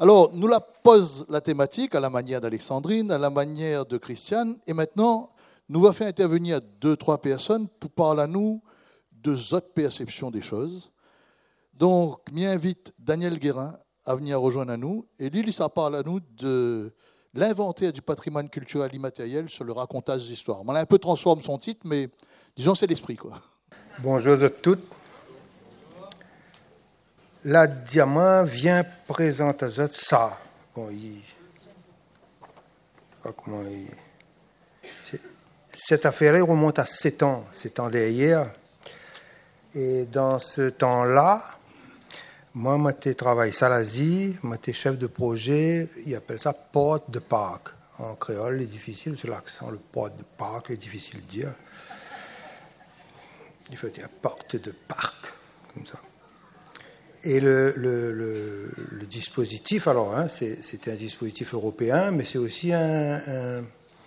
Alors, nous la pose la thématique à la manière d'Alexandrine, à la manière de Christiane, et maintenant, nous va faire intervenir 2-3 personnes pour parler à nous de autres perceptions des choses. Donc, m'invite Daniel Guérin à venir rejoindre à nous, et lui, ça parle à nous de l'inventaire du patrimoine culturel immatériel sur le racontage d'histoire. On a un peu transformé son titre, mais disons c'est l'esprit, quoi. Bonjour à toutes. La Diamant vient présenter ça. Bon, cette affaire remonte à 7 ans derrière. Et dans ce temps-là, moi, j'ai travaillé à l'Asie, moi, j'étais chef de projet, ils appellent ça porte de parc. En créole, c'est difficile, c'est l'accent, le porte de parc, c'est difficile de dire. Il faut dire porte de parc, comme ça. Et le dispositif, alors, c'était un dispositif européen, mais c'est aussi un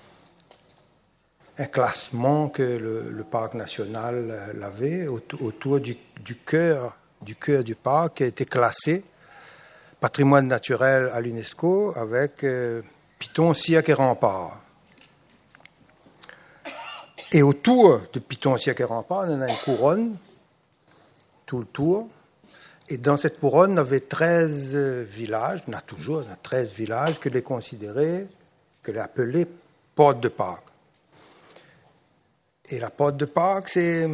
classement que le parc national avait autour du cœur du parc, qui a été classé patrimoine naturel à l'UNESCO avec Piton, Siac et Rempart. Et autour de Piton, Siac et Rempart, on a une couronne, tout le tour. Et dans cette couronne, on avait 13 villages, on a toujours 13 villages que les considéraient, que les appelés portes de parc. Et la porte de parc, c'est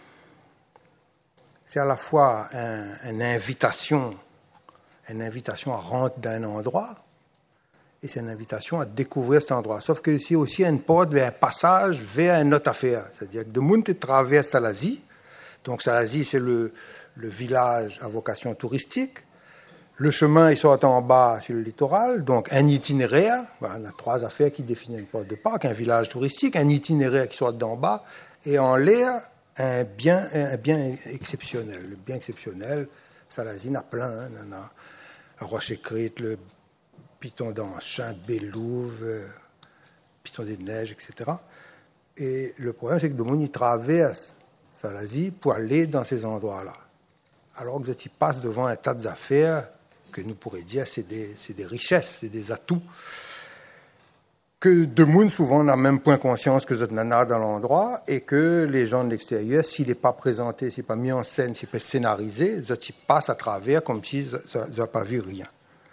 à la fois une invitation à rentrer dans un endroit, et c'est une invitation à découvrir cet endroit. Sauf que c'est aussi une porte vers un passage vers une autre affaire. C'est-à-dire que de monde traverse Salazie. Donc Salazie, c'est le village à vocation touristique. Le chemin, il sort en bas sur le littoral, donc un itinéraire. Voilà, on a 3 affaires qui définissent une porte de parc, un village touristique, un itinéraire qui sort d'en bas, et en l'air, un bien exceptionnel. Le bien exceptionnel, Salazie, il y en a plein. On a la Roche-Écrite, le Piton d'Anchin, Bélouve, Piton des Neiges, etc. Et le problème, c'est que le monde, il traverse Salazie pour aller dans ces endroits-là. Alors que tu passes devant un tas d'affaires que nous pourrions dire c'est des richesses, c'est des atouts, que de monde souvent n'a même point conscience que vous êtes nana dans l'endroit, et que les gens de l'extérieur, s'il n'est pas présenté, s'il n'est pas mis en scène, s'il n'est pas scénarisé, vous passent à travers comme si vous n'avez pas vu rien.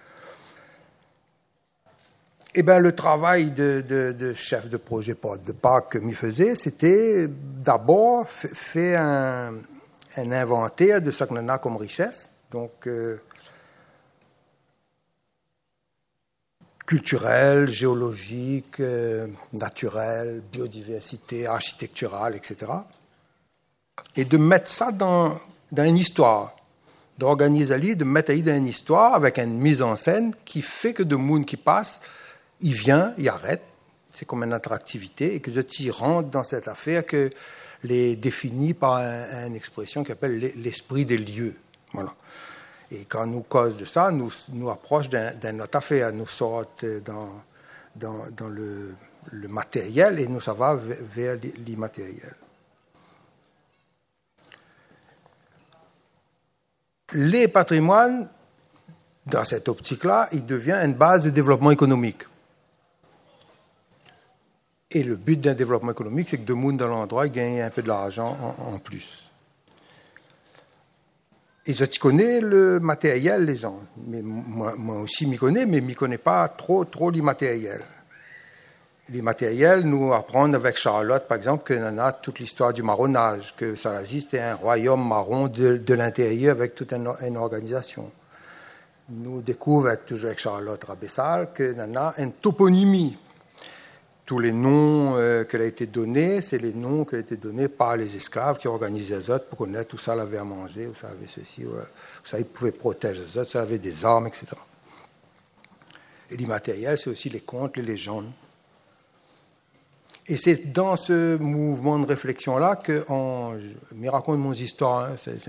Eh bien, le travail de chef de projet porte de parc que m'y faisait, c'était d'abord faire un inventaire de ce qu'on a comme richesse, donc culturelle, géologique, naturelle, biodiversité, architecturale, etc. Et de mettre ça dans une histoire, d'organiser l'île, de mettre l'île dans une histoire avec une mise en scène qui fait que de monde qui passe, il vient, il arrête, c'est comme une attractivité, et que tu rentres dans cette affaire que les définit par une expression qui appelle l'esprit des lieux. Voilà. Et quand nous cause de ça, nous approche d'une autre affaire, nous sortent dans le matériel et nous ça va vers l'immatériel. Les patrimoines, dans cette optique-là, il devient une base de développement économique. Et le but d'un développement économique, c'est que de monde dans l'endroit gagne un peu de l'argent en plus. Et je connais le matériel, les gens. Mais moi aussi, m'y connais, mais m'y connais pas trop l'immatériel. L'immatériel, nous apprendre avec Charlotte, par exemple, que l'on a toute l'histoire du marronnage, que Salazie, c'était un royaume marron de l'intérieur avec toute une organisation. Nous découvrons toujours avec Charlotte Rabessal que l'on a une toponymie. Tous les noms qui ont été donnés, c'est les noms qui ont été donnés par les esclaves qui organisaient les autres pour connaître où ça avait à manger, où ça avait ceci, où ça ils pouvaient protéger les autres, ça avait des armes, etc. Et l'immatériel, c'est aussi les contes, les légendes. Et c'est dans ce mouvement de réflexion-là que, je me raconte mon histoire,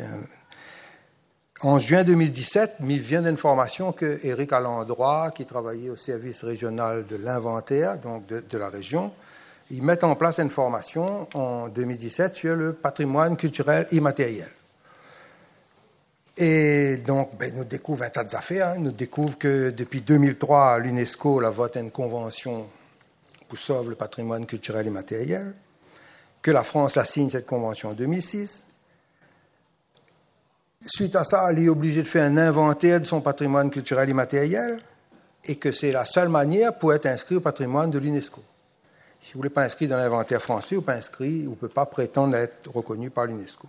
en juin 2017, il vient d'information que Éric Alandroit, qui travaillait au service régional de l'inventaire, donc de la région, ils mettent en place une formation en 2017 sur le patrimoine culturel immatériel. Et donc, nous découvre un tas d'affaires. Hein. Nous découvre que depuis 2003, l'UNESCO a voté une convention pour sauver le patrimoine culturel et matériel, que la France la signe cette convention en 2006. Suite à ça, elle est obligée de faire un inventaire de son patrimoine culturel et matériel, et que c'est la seule manière pour être inscrit au patrimoine de l'UNESCO. Si vous ne voulez pas inscrit dans l'inventaire français, vous ne pouvez pas prétendre être reconnu par l'UNESCO.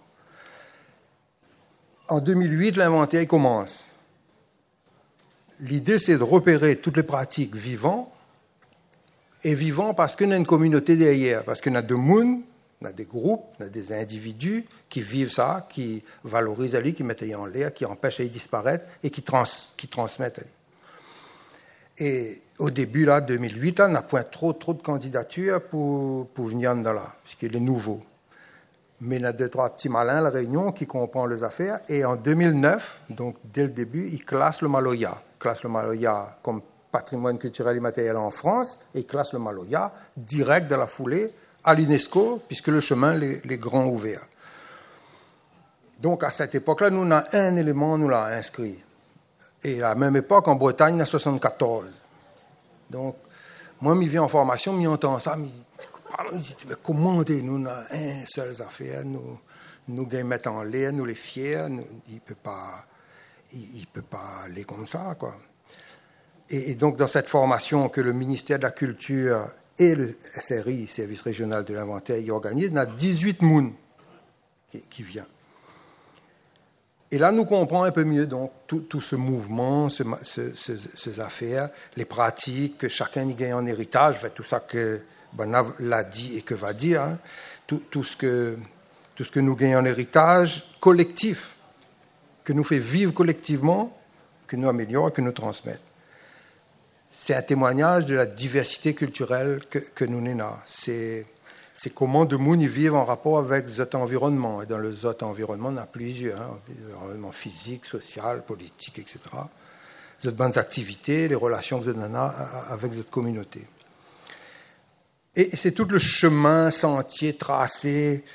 En 2008, l'inventaire commence. L'idée, c'est de repérer toutes les pratiques vivantes, et vivants parce qu'on a une communauté derrière, parce qu'on a des mondes, on a des groupes, on a des individus qui vivent ça, qui valorisent Ali, qui mettent Ali en l'air, qui empêchent Ali de disparaître et qui transmettent Ali. Et au début, là, 2008, là, on n'a point trop de candidatures pour venir dans là, puisqu'il est nouveau. Mais il y a 2-3 petits malins à la Réunion qui comprennent les affaires. Et en 2009, donc dès le début, ils classent le Maloya. Ils classent le Maloya comme patrimoine culturel et matériel en France, et ils classent le Maloya direct de la foulée à l'UNESCO, puisque le chemin les grand ouvert. Donc à cette époque-là, nous, on a un élément, nous l'a inscrit. Et à la même époque, en Bretagne, en 1974. Donc, moi, je viens en formation, je entends ça, je dis, comment nous avons un seul affaire, nous mettre en l'air, nous les fiers, il ne peut pas aller comme ça, quoi. Et donc, dans cette formation que le ministère de la Culture et le SRI, Service Régional de l'Inventaire, y organisent, il y a 18 mounes qui viennent. Et là, nous comprenons un peu mieux donc, tout ce mouvement, ces affaires, les pratiques que chacun y gagne en héritage, tout ça que Bernard l'a dit et que va dire, hein, tout ce que nous gagnons en héritage collectif, que nous fait vivre collectivement, que nous améliorons, que nous transmettons. C'est un témoignage de la diversité culturelle que nous avons. C'est comment de monde vivent en rapport avec cet environnement. Et dans les autres environnements, on a plusieurs, hein, environnement physique, social, politique, etc. Les bonnes activités, les relations que vous avez avec cette communauté. Et c'est tout le chemin, sentier tracé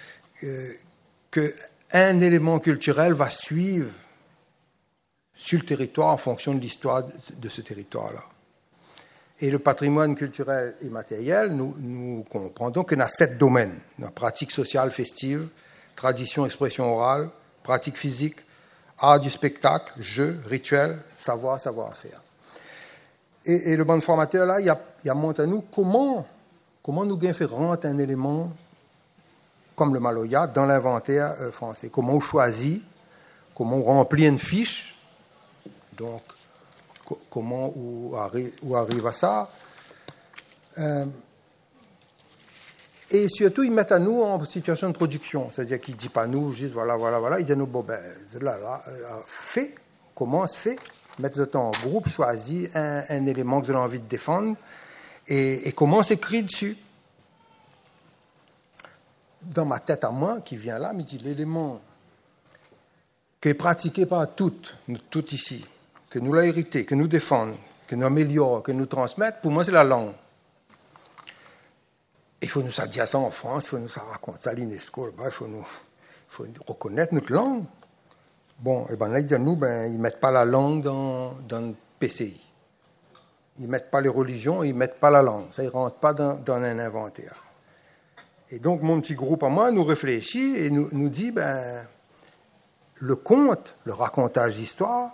qu'un élément culturel va suivre sur le territoire en fonction de l'histoire de ce territoire-là. Et le patrimoine culturel et matériel, nous comprenons qu'il y a 7 domaines. La pratique sociale festive, tradition, expression orale, pratique physique, art du spectacle, jeu, rituel, savoir-faire. Et le bon formateur, là, il a montré à nous comment nous gagnons fait rentrer un élément comme le Maloya dans l'inventaire français. Comment on choisit, comment on remplit une fiche. Donc, comment on arrive à ça. Et surtout, ils mettent à nous en situation de production. C'est-à-dire qu'ils ne disent pas nous, juste voilà. Ils disent nous, bon, fait, comment se fait, mettre le temps en groupe, choisir un élément que vous avez envie de défendre et comment s'écrit dessus. Dans ma tête à moi, qui vient là, me dit l'élément qui est pratiqué par nous toutes ici, que nous l'a hérité, que nous défendons, que nous améliorons, que nous transmettons, pour moi, c'est la langue. Il faut nous dire ça en France, il faut nous raconter ça à l'UNESCO, il faut reconnaître notre langue. Bon, et là, ils disent nous, ils ne mettent pas la langue dans le PCI. Ils ne mettent pas les religions, ils ne mettent pas la langue. Ça, ils ne rentrent pas dans un inventaire. Et donc, mon petit groupe à moi nous réfléchit et nous dit, le conte, le racontage d'histoire,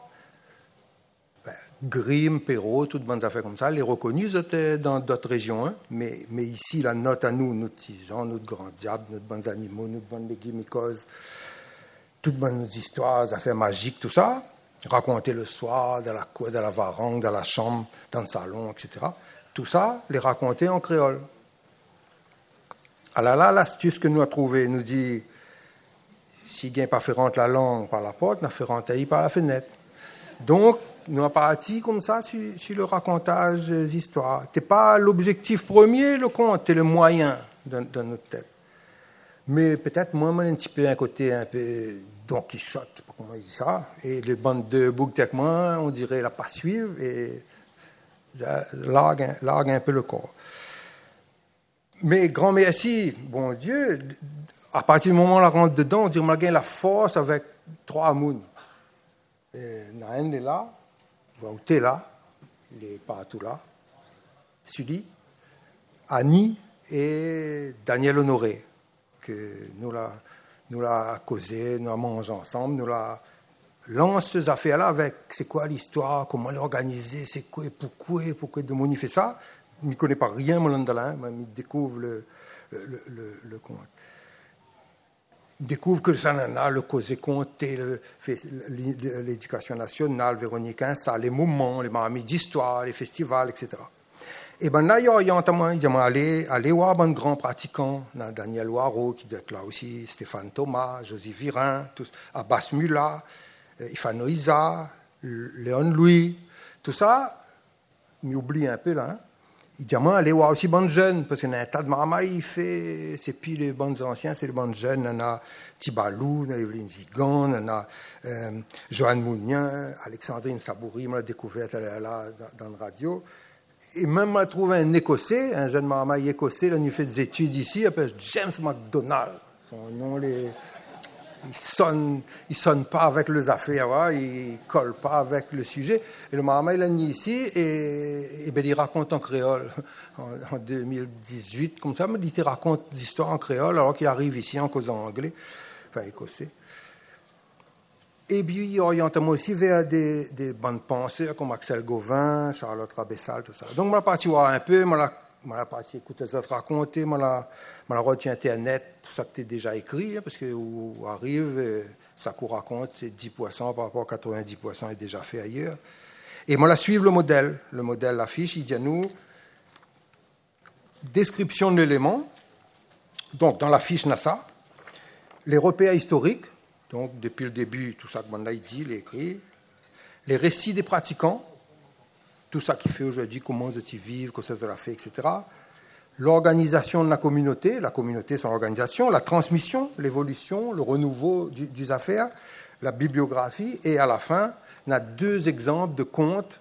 Grimm, Perrault, toutes bonnes affaires comme ça, les reconnus dans d'autres régions. Hein, mais ici, la note à nous, notre tisan, notre grand diable, notre bons animaux, notre bonne légumes-mycoses, toutes bonnes histoires, affaires magiques, tout ça, raconter le soir, dans la cour, dans la varangue, dans la chambre, dans le salon, etc. Tout ça, les raconter en créole. Alors là, l'astuce que nous avons trouvée nous dit, si gain pas fait rentrer la langue par la porte, on a fait rentrer par la fenêtre. Donc, nous avons parti comme ça sur le racontage des histoires. Ce n'est pas l'objectif premier, le conte, c'est le moyen dans notre tête. Mais peut-être moi, un petit peu un côté un peu Don Quichotte, je ne sais pas comment on dit ça, et les bandes de boucs avec moi, on dirait la pas suivre, et largue un peu le corps. Mais grand merci, bon Dieu, à partir du moment où on la rentre dedans, on dirait qu'on a gagné la force avec 3 mounes. Naën est là, Wouté est là, il n'est pas tout là, Sudi, Annie et Daniel Honoré, que nous l'a causé, nous l'a mangé ensemble, nous l'a lance ces affaires-là avec c'est quoi l'histoire, comment l'organiser, c'est quoi, pourquoi de mon il fait ça. Il ne connaît pas rien, mon landalin, mais il découvre le compte. Il découvre que ça en a, le causé compté, l'éducation nationale, Véronique Insa, les moments, les mamies d'histoire, les festivals, etc. Et ben là, il dit allez voir un grand pratiquant, Daniel Waro, qui doit être là aussi, Stéphane Thomas, José Virin, Abbas Mula, Ifano Isa, Léon Louis, tout ça, il m'oublie un peu là. Hein. Il dit allez voir aussi bonnes jeunes, parce qu'il y a un tas de mamas, il fait, c'est plus les bonnes anciens, c'est les bonnes jeunes. Il y en a Tibalou, il y en a Evelyne Zigan, il y en a Joanne Mounien, Alexandrine Sabouri, on l'a découverte, elle est là dans la radio. Et même, on a trouvé un Écossais, un jeune maman écossais, là, il fait des études ici, il s'appelle James McDonald. Son nom, il sonne pas avec les affaires, hein, il colle pas avec le sujet. Et le maman, il est venu ici et ben, il raconte en créole en 2018, comme ça, mais il te raconte des histoires en créole alors qu'il arrive ici en causant anglais, enfin écossais. Et puis, il oriente moi aussi vers des bonnes pensées comme Axel Gauvin, Charlotte Rabessal, tout ça. Donc, je suis parti voir un peu, je suis parti écouter ça raconter, je suis reçu Internet, tout ça que tu as déjà écrit, hein, parce que où arrive, ça qu'on raconte, c'est 10% par rapport à 90% est déjà fait ailleurs. Et moi, je suivre le modèle, l'affiche, il dit à nous, description de l'élément, donc dans la fiche NASA, les repères historiques, donc depuis le début, tout ça que Mandai dit, il écrit, les récits des pratiquants, tout ça qui fait aujourd'hui, comment ils vivent, comment ça se la fait, etc. L'organisation de la communauté c'est l'organisation, la transmission, l'évolution, le renouveau des affaires, la bibliographie, et à la fin, on a 2 exemples de contes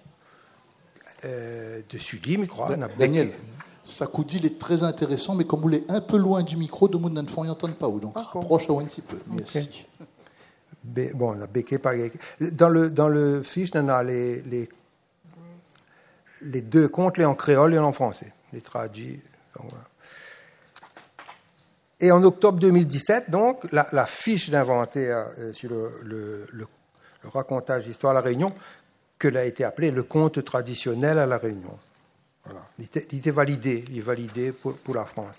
de Sudi, je crois. Daniel, ça coup dit, il est très intéressant, mais comme vous l'êtes un peu loin du micro, de monde ne faut entendre pas, donc rapproche un petit peu. Merci. Okay. Bon, on a béqué par dans le fiche, on a les 2 contes, les en créole et en français, les traduits. Donc, voilà. Et en octobre 2017, donc, la fiche d'inventaire sur le racontage d'histoire à La Réunion, que l'a été appelé le conte traditionnel à La Réunion. Voilà. Il est validé pour la France.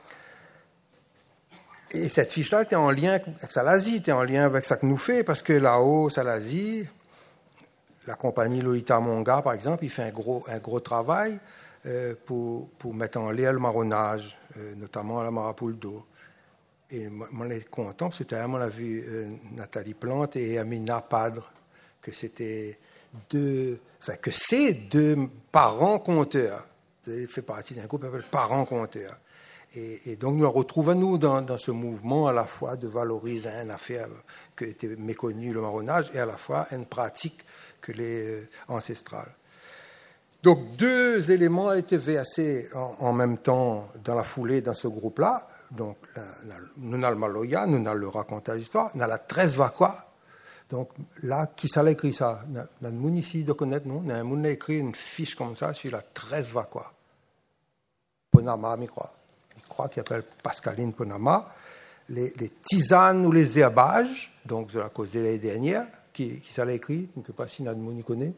Et cette fiche-là était en lien avec Salazie, était en lien avec ça que nous fait, parce que là-haut, Salazie, la compagnie Lolita Monga, par exemple, il fait un gros travail pour mettre en lien le marronnage, notamment la Marapouldo. Et on est content, c'était on a vu Nathalie Plante et Amina Padre, que c'était c'est 2 parents conteurs. Ça fait partie d'un groupe qui s'appelle Parents conteurs. Et donc nous la retrouvons nous dans ce mouvement à la fois de valoriser une affaire qui était méconnue, le marronnage, et à la fois une pratique que les ancestrale. Donc 2 éléments ont été versés en même temps dans la foulée dans ce groupe-là. Donc nous avons le Maloya, nous avons le racontage d'histoire, nous avons la 13 Vakwa. Donc là, qui ça l'a écrit ça? Dans le monde ici de connaître, non? Il y a un monde qui a écrit une fiche comme ça sur la 13 Vakwa. Ponama, je crois qu'il appelle Pascaline Ponama. Les tisanes ou les herbages, donc de la cause de l'année dernière, qui ça l'a écrit? Je ne sais pas si notre monde y connaît.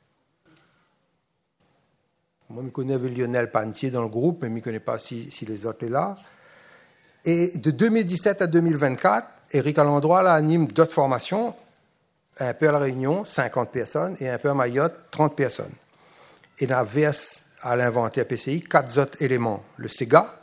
Moi, je connais Lionel Pantier dans le groupe, mais je ne connais pas si les autres sont là. Et de 2017 à 2024, Éric Alandroit anime d'autres formations, un peu à La Réunion, 50 personnes, et un peu à Mayotte, 30 personnes. Et il avait à l'inventaire PCI 4 autres éléments. Le SEGA,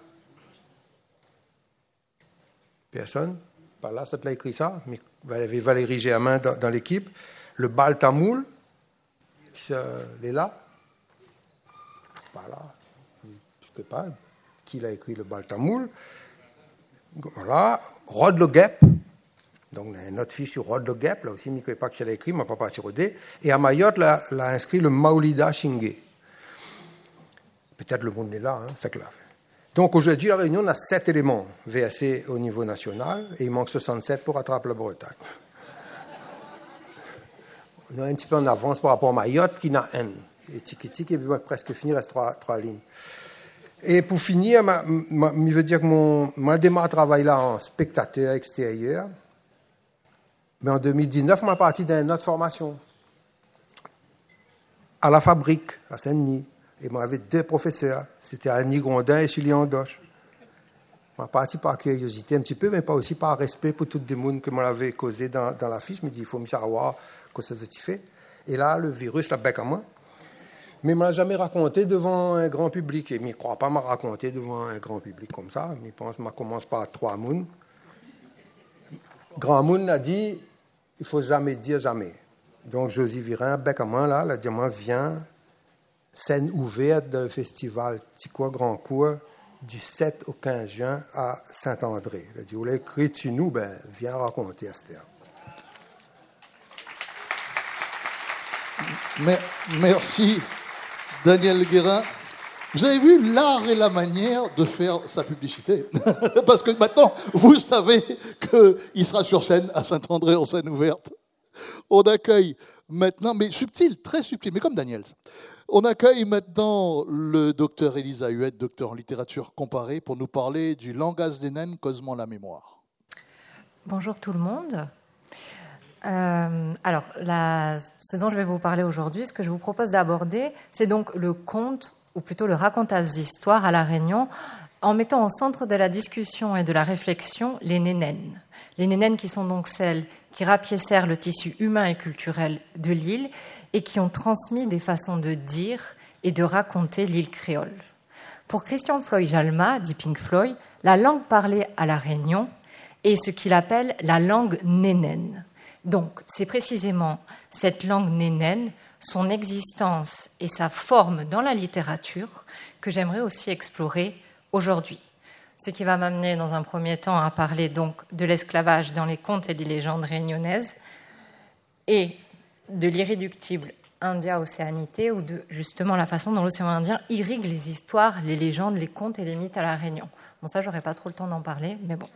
personne, pas là, ça te l'a écrit ça, mais il y avait Valérie Germain dans l'équipe. Le Bal Tamoul, il est là. Voilà, je ne sais pas qui l'a écrit le Bal Tamoul. Voilà, Rod Le Guep, donc une autre fiche sur Rod Le Guep, là aussi, je ne sais pas qui l'a écrit, je ne pas parti rodé. Et à Mayotte, l'a inscrit le Maoulida Shingue. Peut-être le monde est là, hein, c'est clair. Donc aujourd'hui, La Réunion, on a 7 éléments versés au niveau national, et il manque 67 pour rattraper la Bretagne. On est un petit peu en avance par rapport à Mayotte qui n'a N. Et Tiki-Tiki, et puis presque fini, il reste trois lignes. Et pour finir, il veut dire que mon démarre travaille là en spectateur extérieur. Mais en 2019, je suis parti d'une autre formation. À la fabrique, à Saint-Denis. Et moi, j'avais 2 professeurs. C'était Annie Grondin et Sully Andoche. Je suis parti par curiosité un petit peu, mais pas aussi par respect pour tout le monde que moi l'avais causé dans la fiche. Je me dis, il faut me savoir ce que ça fait. Et là, le virus, la bec à moi. Mais il ne m'a jamais raconté devant un grand public. Et il ne croit pas me raconter devant un grand public comme ça. Il pense que je commence par 3 mounes. Grand Moon a dit, il ne faut jamais dire jamais. Donc, Josie Virin, bec à moi, là, elle a dit, moi, viens, scène ouverte dans le festival Ticois Grand Cours du 7 au 15 juin à Saint-André. Elle a dit, vous l'avez écrit chez nous, ben, viens raconter, Esther. Merci, Daniel Guérin. Vous avez vu l'art et la manière de faire sa publicité. Parce que maintenant, vous savez qu'il sera sur scène à Saint-André en scène ouverte. On accueille maintenant, mais subtil, très subtil, mais comme Daniel. On accueille maintenant le docteur Elisa Huette, docteur en littérature comparée, pour nous parler du langage des naines causement la mémoire. Bonjour tout le monde. Alors, ce dont je vais vous parler aujourd'hui, ce que je vous propose d'aborder, c'est donc le conte, ou plutôt le racontage d'histoire à La Réunion, en mettant au centre de la discussion et de la réflexion les nénènes. Les nénènes qui sont donc celles qui rapiécèrent le tissu humain et culturel de l'île et qui ont transmis des façons de dire et de raconter l'île créole. Pour Christian Floyd-Jalma, dit Pink Floyd, la langue parlée à La Réunion est ce qu'il appelle la langue nénène. Donc, c'est précisément cette langue nénène, son existence et sa forme dans la littérature que j'aimerais aussi explorer aujourd'hui. Ce qui va m'amener dans un premier temps à parler donc de l'esclavage dans les contes et les légendes réunionnaises et de l'irréductible India-Océanité ou de justement la façon dont l'océan Indien irrigue les histoires, les légendes, les contes et les mythes à La Réunion. Bon, ça, j'aurais pas trop le temps d'en parler, mais bon.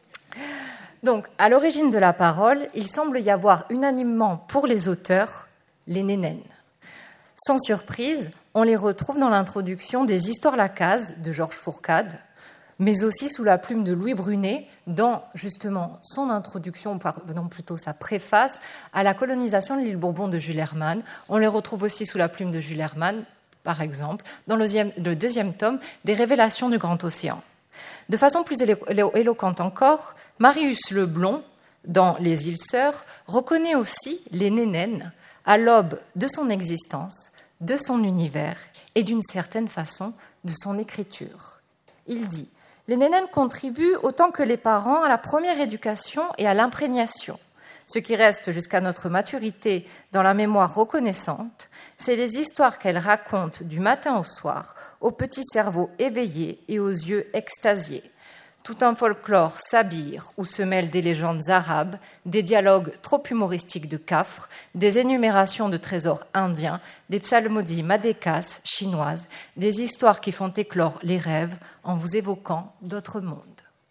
Donc, à l'origine de la parole, il semble y avoir unanimement pour les auteurs les nénènes. Sans surprise, on les retrouve dans l'introduction des Histoires Lacaze de Georges Fourcade, mais aussi sous la plume de Louis Brunet dans justement son introduction, pardon, plutôt sa préface à la colonisation de l'île Bourbon de Jules Hermann. On les retrouve aussi sous la plume de Jules Hermann, par exemple, dans le deuxième tome des Révélations du Grand Océan. De façon plus éloquente encore, Marius Leblond, dans Les Îles Sœurs, reconnaît aussi les nénènes à l'aube de son existence, de son univers et d'une certaine façon de son écriture. Il dit « Les nénènes contribuent autant que les parents à la première éducation et à l'imprégnation. Ce qui reste jusqu'à notre maturité dans la mémoire reconnaissante, c'est les histoires qu'elles racontent du matin au soir, au petit cerveau éveillé et aux yeux extasiés. Tout un folklore s'habille où se mêlent des légendes arabes, des dialogues trop humoristiques de Cafre, des énumérations de trésors indiens, des psalmodies madécasses chinoises, des histoires qui font éclore les rêves en vous évoquant d'autres mondes. »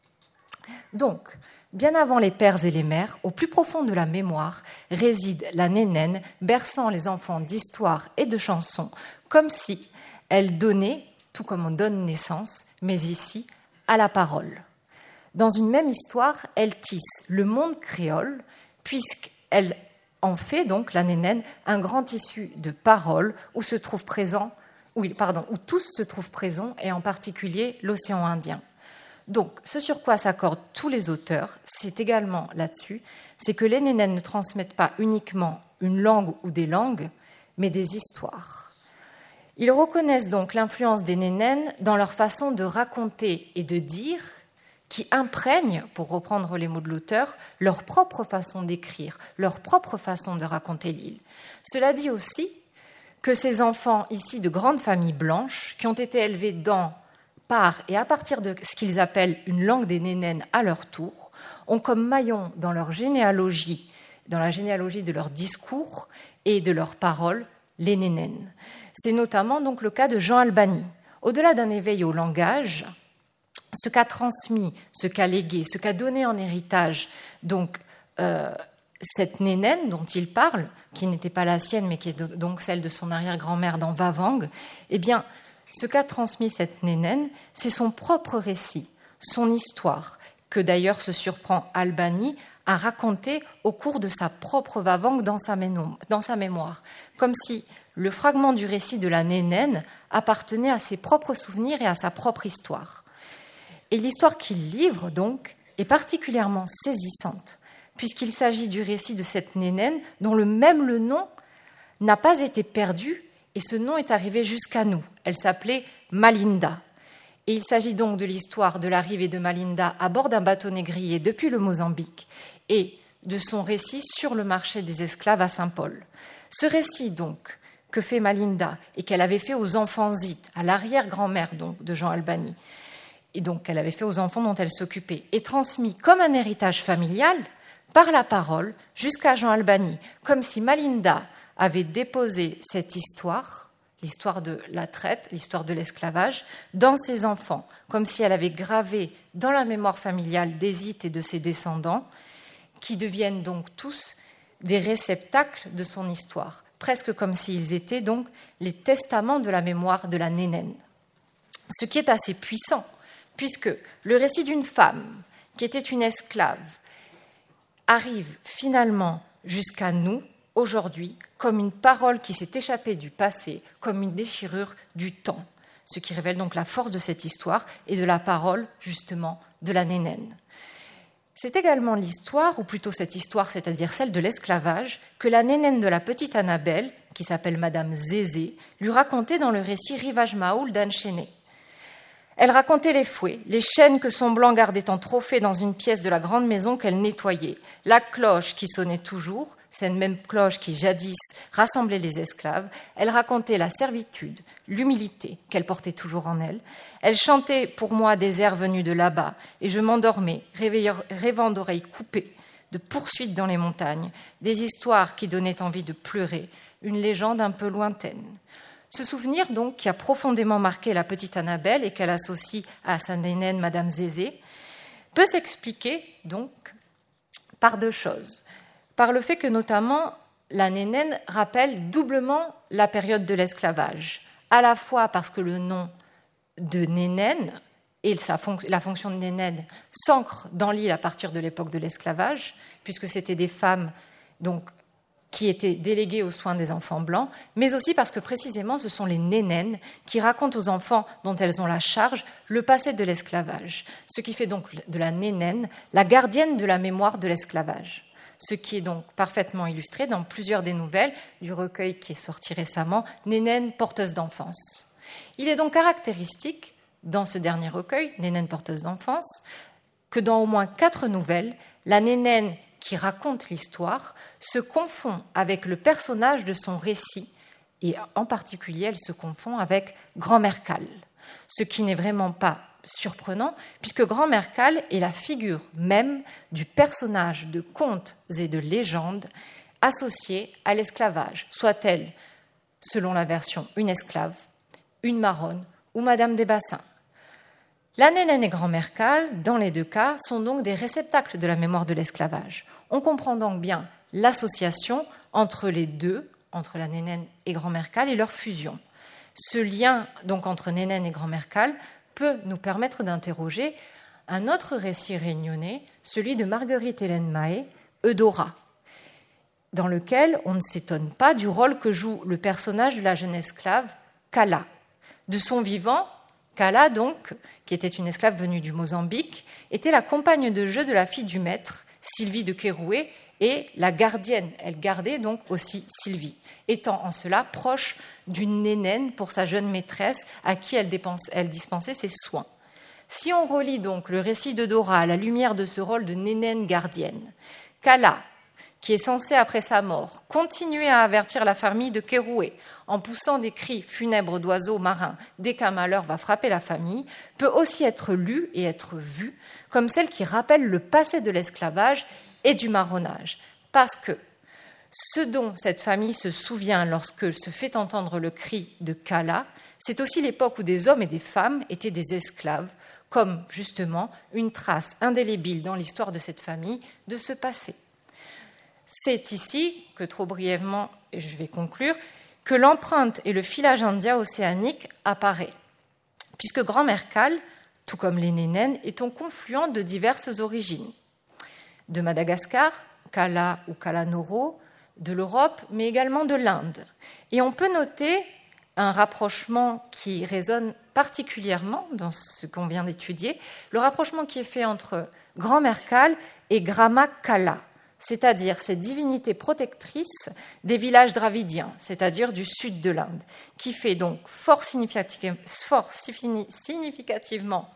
Donc, bien avant les pères et les mères, au plus profond de la mémoire, réside la nénène berçant les enfants d'histoires et de chansons, comme si elle donnait, tout comme on donne naissance, mais ici, à la parole. Dans une même histoire, elle tisse le monde créole, puisqu'elle en fait donc, la nénène, un grand tissu de paroles où tous se trouvent présents, et en particulier l'océan Indien. Donc, ce sur quoi s'accordent tous les auteurs, c'est également là-dessus, c'est que les nénènes ne transmettent pas uniquement une langue ou des langues, mais des histoires. Ils reconnaissent donc l'influence des nénènes dans leur façon de raconter et de dire, qui imprègnent, pour reprendre les mots de l'auteur, leur propre façon d'écrire, leur propre façon de raconter l'île. Cela dit aussi que ces enfants ici de grandes familles blanches, qui ont été élevés par et à partir de ce qu'ils appellent une langue des nénènes à leur tour, ont comme maillon dans leur généalogie, dans la généalogie de leur discours et de leurs paroles, les nénènes. C'est notamment donc le cas de Jean Albany. Au-delà d'un éveil au langage, ce qu'a transmis, ce qu'a légué, ce qu'a donné en héritage donc cette nénène dont il parle, qui n'était pas la sienne, mais qui est donc celle de son arrière-grand-mère dans Vavang, eh bien, ce qu'a transmis cette nénène, c'est son propre récit, son histoire, que d'ailleurs se surprend Albani à raconter au cours de sa propre Vavang dans sa mémoire, comme si le fragment du récit de la nénène appartenait à ses propres souvenirs et à sa propre histoire. Et l'histoire qu'il livre, donc, est particulièrement saisissante, puisqu'il s'agit du récit de cette nénène dont le nom n'a pas été perdu, et ce nom est arrivé jusqu'à nous. Elle s'appelait Malinda. Et il s'agit donc de l'histoire de l'arrivée de Malinda à bord d'un bateau négrier depuis le Mozambique et de son récit sur le marché des esclaves à Saint-Paul. Ce récit, donc, que fait Malinda et qu'elle avait fait aux enfants Zit, à l'arrière-grand-mère donc, de Jean Albani, et donc qu'elle avait fait aux enfants dont elle s'occupait, est transmis comme un héritage familial par la parole jusqu'à Jean Albani, comme si Malinda avait déposé cette histoire, l'histoire de la traite, l'histoire de l'esclavage, dans ses enfants, comme si elle avait gravé dans la mémoire familiale d'Ezit et de ses descendants, qui deviennent donc tous des réceptacles de son histoire, presque comme s'ils étaient donc les testaments de la mémoire de la nénène. Ce qui est assez puissant, puisque le récit d'une femme qui était une esclave arrive finalement jusqu'à nous, aujourd'hui, comme une parole qui s'est échappée du passé, comme une déchirure du temps, ce qui révèle donc la force de cette histoire et de la parole, justement, de la nénène. C'est également l'histoire, ou plutôt cette histoire, c'est-à-dire celle de l'esclavage, que la nénène de la petite Annabelle, qui s'appelle Madame Zézé, lui racontait dans le récit Rivage Maoul d'Anchené. Elle racontait les fouets, les chaînes que son blanc gardait en trophée dans une pièce de la grande maison qu'elle nettoyait, la cloche qui sonnait toujours, cette même cloche qui jadis rassemblait les esclaves. Elle racontait la servitude, l'humilité qu'elle portait toujours en elle. Elle chantait pour moi des airs venus de là-bas, et je m'endormais, rêvant d'oreilles coupées, de poursuites dans les montagnes, des histoires qui donnaient envie de pleurer, une légende un peu lointaine. Ce souvenir, donc, qui a profondément marqué la petite Annabelle et qu'elle associe à sa nénène, Madame Zézé, peut s'expliquer, donc, par deux choses. Par le fait que, notamment, la nénène rappelle doublement la période de l'esclavage, à la fois parce que le nom de nénène et la fonction de nénène s'ancrent dans l'île à partir de l'époque de l'esclavage, puisque c'était des femmes, donc, qui étaient déléguées aux soins des enfants blancs, mais aussi parce que précisément ce sont les nénènes qui racontent aux enfants dont elles ont la charge le passé de l'esclavage, ce qui fait donc de la nénène la gardienne de la mémoire de l'esclavage, ce qui est donc parfaitement illustré dans plusieurs des nouvelles du recueil qui est sorti récemment, Nénène porteuse d'enfance. Il est donc caractéristique, dans ce dernier recueil, Nénène porteuse d'enfance, que dans au moins 4 nouvelles, la nénène qui raconte l'histoire, se confond avec le personnage de son récit, et en particulier, elle se confond avec Grand-mère Cal, ce qui n'est vraiment pas surprenant, puisque Grand-mère Cal est la figure même du personnage de contes et de légendes associé à l'esclavage, soit-elle, selon la version, une esclave, une marronne ou Madame des Bassins. La nénène et Grand-mère Cal, dans les deux cas, sont donc des réceptacles de la mémoire de l'esclavage. On comprend donc bien l'association entre les deux, entre la nénène et Grand-mère Cal, et leur fusion. Ce lien donc entre nénène et Grand-mère Cal peut nous permettre d'interroger un autre récit réunionnais, celui de Marguerite Hélène Mahé, Eudora, dans lequel on ne s'étonne pas du rôle que joue le personnage de la jeune esclave Kala. De son vivant, Kala, donc, qui était une esclave venue du Mozambique, était la compagne de jeu de la fille du maître, Sylvie de Kéroué, et la gardienne. Elle gardait donc aussi Sylvie, étant en cela proche d'une nénène pour sa jeune maîtresse à qui elle dispensait ses soins. Si on relit donc le récit de Dora à la lumière de ce rôle de nénène gardienne, Kala, qui est censée, après sa mort, continuer à avertir la famille de Kéroué en poussant des cris funèbres d'oiseaux marins dès qu'un malheur va frapper la famille, peut aussi être lue et être vue comme celle qui rappelle le passé de l'esclavage et du marronnage. Parce que ce dont cette famille se souvient lorsque se fait entendre le cri de Kala, c'est aussi l'époque où des hommes et des femmes étaient des esclaves, comme justement une trace indélébile dans l'histoire de cette famille de ce passé. C'est ici que, trop brièvement, et je vais conclure, que l'empreinte et le filage indien océanique apparaît, puisque Grand-Mère Cale, tout comme les Nénènes, est un confluent de diverses origines. De Madagascar, Kala ou Kalanoro, de l'Europe, mais également de l'Inde. Et on peut noter un rapprochement qui résonne particulièrement dans ce qu'on vient d'étudier, le rapprochement qui est fait entre Grand-Mère Cale et Grama Kala, c'est-à-dire ces divinités protectrices des villages dravidiens, c'est-à-dire du sud de l'Inde, qui fait donc fort significativement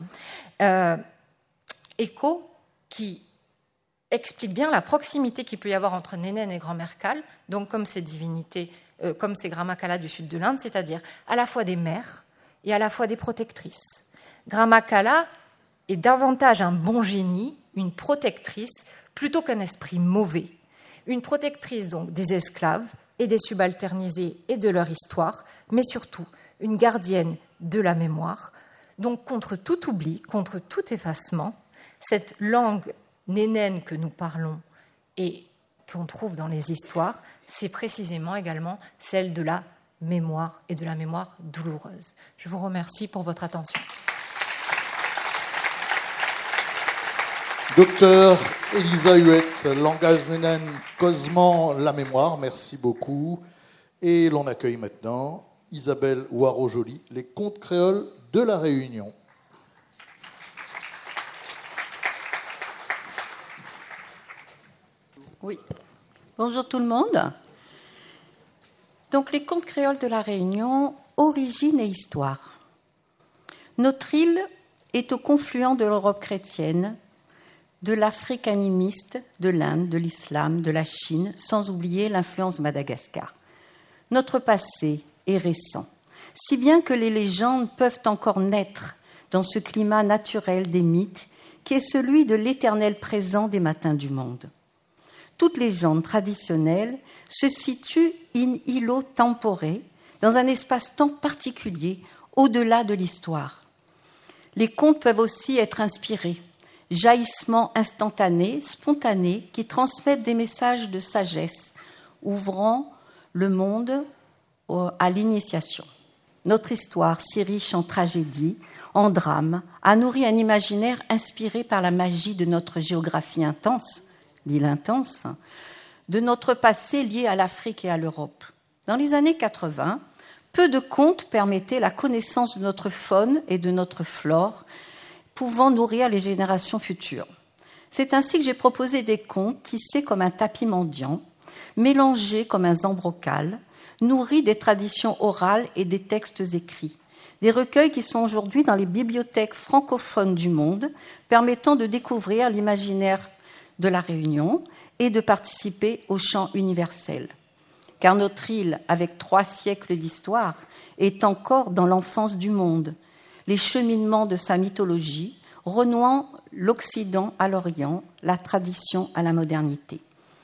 écho, qui explique bien la proximité qu'il peut y avoir entre Nénène et Grand-Mère Cale, donc comme ces divinités, comme ces Grama Kala du sud de l'Inde, c'est-à-dire à la fois des mères et à la fois des protectrices. Grama Kala est davantage un bon génie, une protectrice, plutôt qu'un esprit mauvais. Une protectrice donc des esclaves et des subalternisés et de leur histoire, mais surtout une gardienne de la mémoire. Donc contre tout oubli, contre tout effacement, cette langue nénène que nous parlons et qu'on trouve dans les histoires, c'est précisément également celle de la mémoire et de la mémoire douloureuse. Je vous remercie pour votre attention. Docteur Elisa Huette, langage nénène, causement la mémoire, merci beaucoup. Et l'on accueille maintenant Isabelle Ouaro-Joly, les contes créoles de la Réunion. Oui. Bonjour tout le monde. Donc les contes créoles de la Réunion, origine et histoire. Notre île est au confluent de l'Europe chrétienne, de l'Afrique animiste, de l'Inde, de l'islam, de la Chine, sans oublier l'influence de Madagascar. Notre passé est récent, si bien que les légendes peuvent encore naître dans ce climat naturel des mythes qui est celui de l'éternel présent des matins du monde. Toute légende traditionnelle se situe in illo tempore, dans un espace-temps particulier, au-delà de l'histoire. Les contes peuvent aussi être inspirés, jaillissements instantanés, spontanés, qui transmettent des messages de sagesse, ouvrant le monde à l'initiation. Notre histoire, si riche en tragédies, en drames, a nourri un imaginaire inspiré par la magie de notre géographie intense, l'île intense, de notre passé lié à l'Afrique et à l'Europe. Dans les années 80, peu de contes permettaient la connaissance de notre faune et de notre flore, pouvant nourrir les générations futures. C'est ainsi que j'ai proposé des contes tissés comme un tapis mendiant, mélangés comme un zambrocal, nourris des traditions orales et des textes écrits. Des recueils qui sont aujourd'hui dans les bibliothèques francophones du monde, permettant de découvrir l'imaginaire de la Réunion et de participer au chant universel. Car notre île, avec 3 siècles d'histoire, est encore dans l'enfance du monde, les cheminements de sa mythologie, renouant l'Occident à l'Orient, la tradition à la modernité.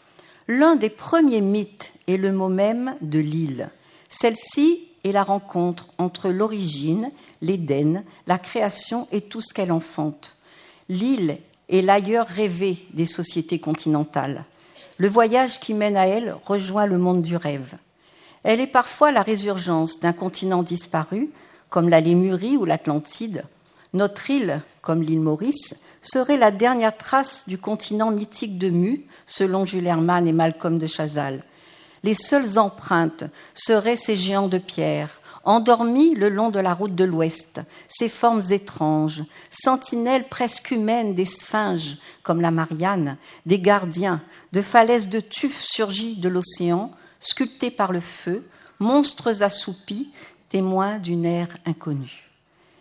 L'un des premiers mythes est le mot même de l'île. Celle-ci est la rencontre entre l'origine, l'Éden, la création et tout ce qu'elle enfante. L'île est l'ailleurs rêvé des sociétés continentales. Le voyage qui mène à elle rejoint le monde du rêve. Elle est parfois la résurgence d'un continent disparu, comme la Lémurie ou l'Atlantide. Notre île, comme l'île Maurice, serait la dernière trace du continent mythique de Mu, selon Jules Hermann et Malcolm de Chazal. Les seules empreintes seraient ces géants de pierre, endormis le long de la route de l'Ouest, ces formes étranges, sentinelles presque humaines des sphinges, comme la Marianne, des gardiens, de falaises de tuf surgies de l'océan, sculptés par le feu, monstres assoupis, témoins d'une ère inconnue.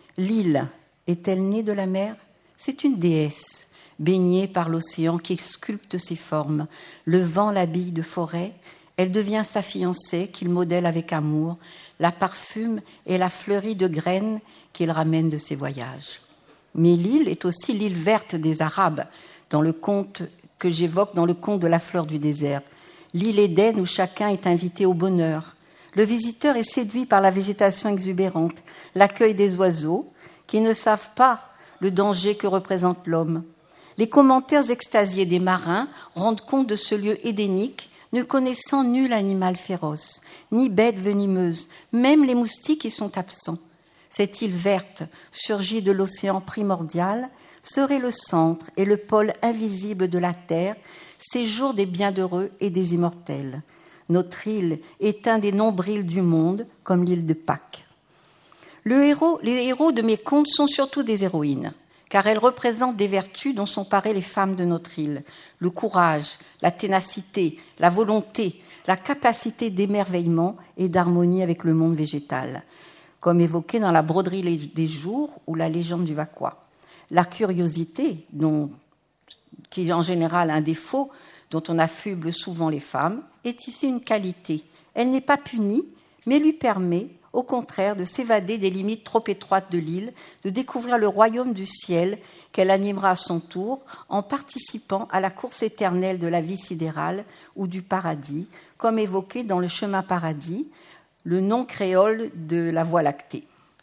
L'île est-elle née de la mer ? C'est une déesse, baignée par l'océan qui sculpte ses formes. Le vent l'habille de forêt, elle devient sa fiancée qu'il modèle avec amour, la parfume et la fleurie de graines qu'il ramène de ses voyages. Mais l'île est aussi l'île verte des Arabes, dans le conte que j'évoque dans le conte de la fleur du désert. L'île Éden où chacun est invité au bonheur. Le visiteur est séduit par la végétation exubérante, l'accueil des oiseaux, qui ne savent pas le danger que représente l'homme. Les commentaires extasiés des marins rendent compte de ce lieu édénique ne connaissant nul animal féroce, ni bête venimeuse, même les moustiques y sont absents. Cette île verte, surgie de l'océan primordial, serait le centre et le pôle invisible de la terre, séjour des bienheureux et des immortels. Notre île est un des nombrils du monde, comme l'île de Pâques. Les héros de mes contes sont surtout des héroïnes, car elles représentent des vertus dont sont parées les femmes de notre île. Le courage, la ténacité, la volonté, la capacité d'émerveillement et d'harmonie avec le monde végétal, comme évoqué dans la broderie des jours ou la légende du Vacquois. La curiosité, qui est en général un défaut dont on affuble souvent les femmes, est ici une qualité. Elle n'est pas punie, mais lui permet, au contraire, de s'évader des limites trop étroites de l'île, de découvrir le royaume du ciel qu'elle animera à son tour en participant à la course éternelle de la vie sidérale ou du paradis, comme évoqué dans le chemin paradis, le nom créole de la Voie lactée.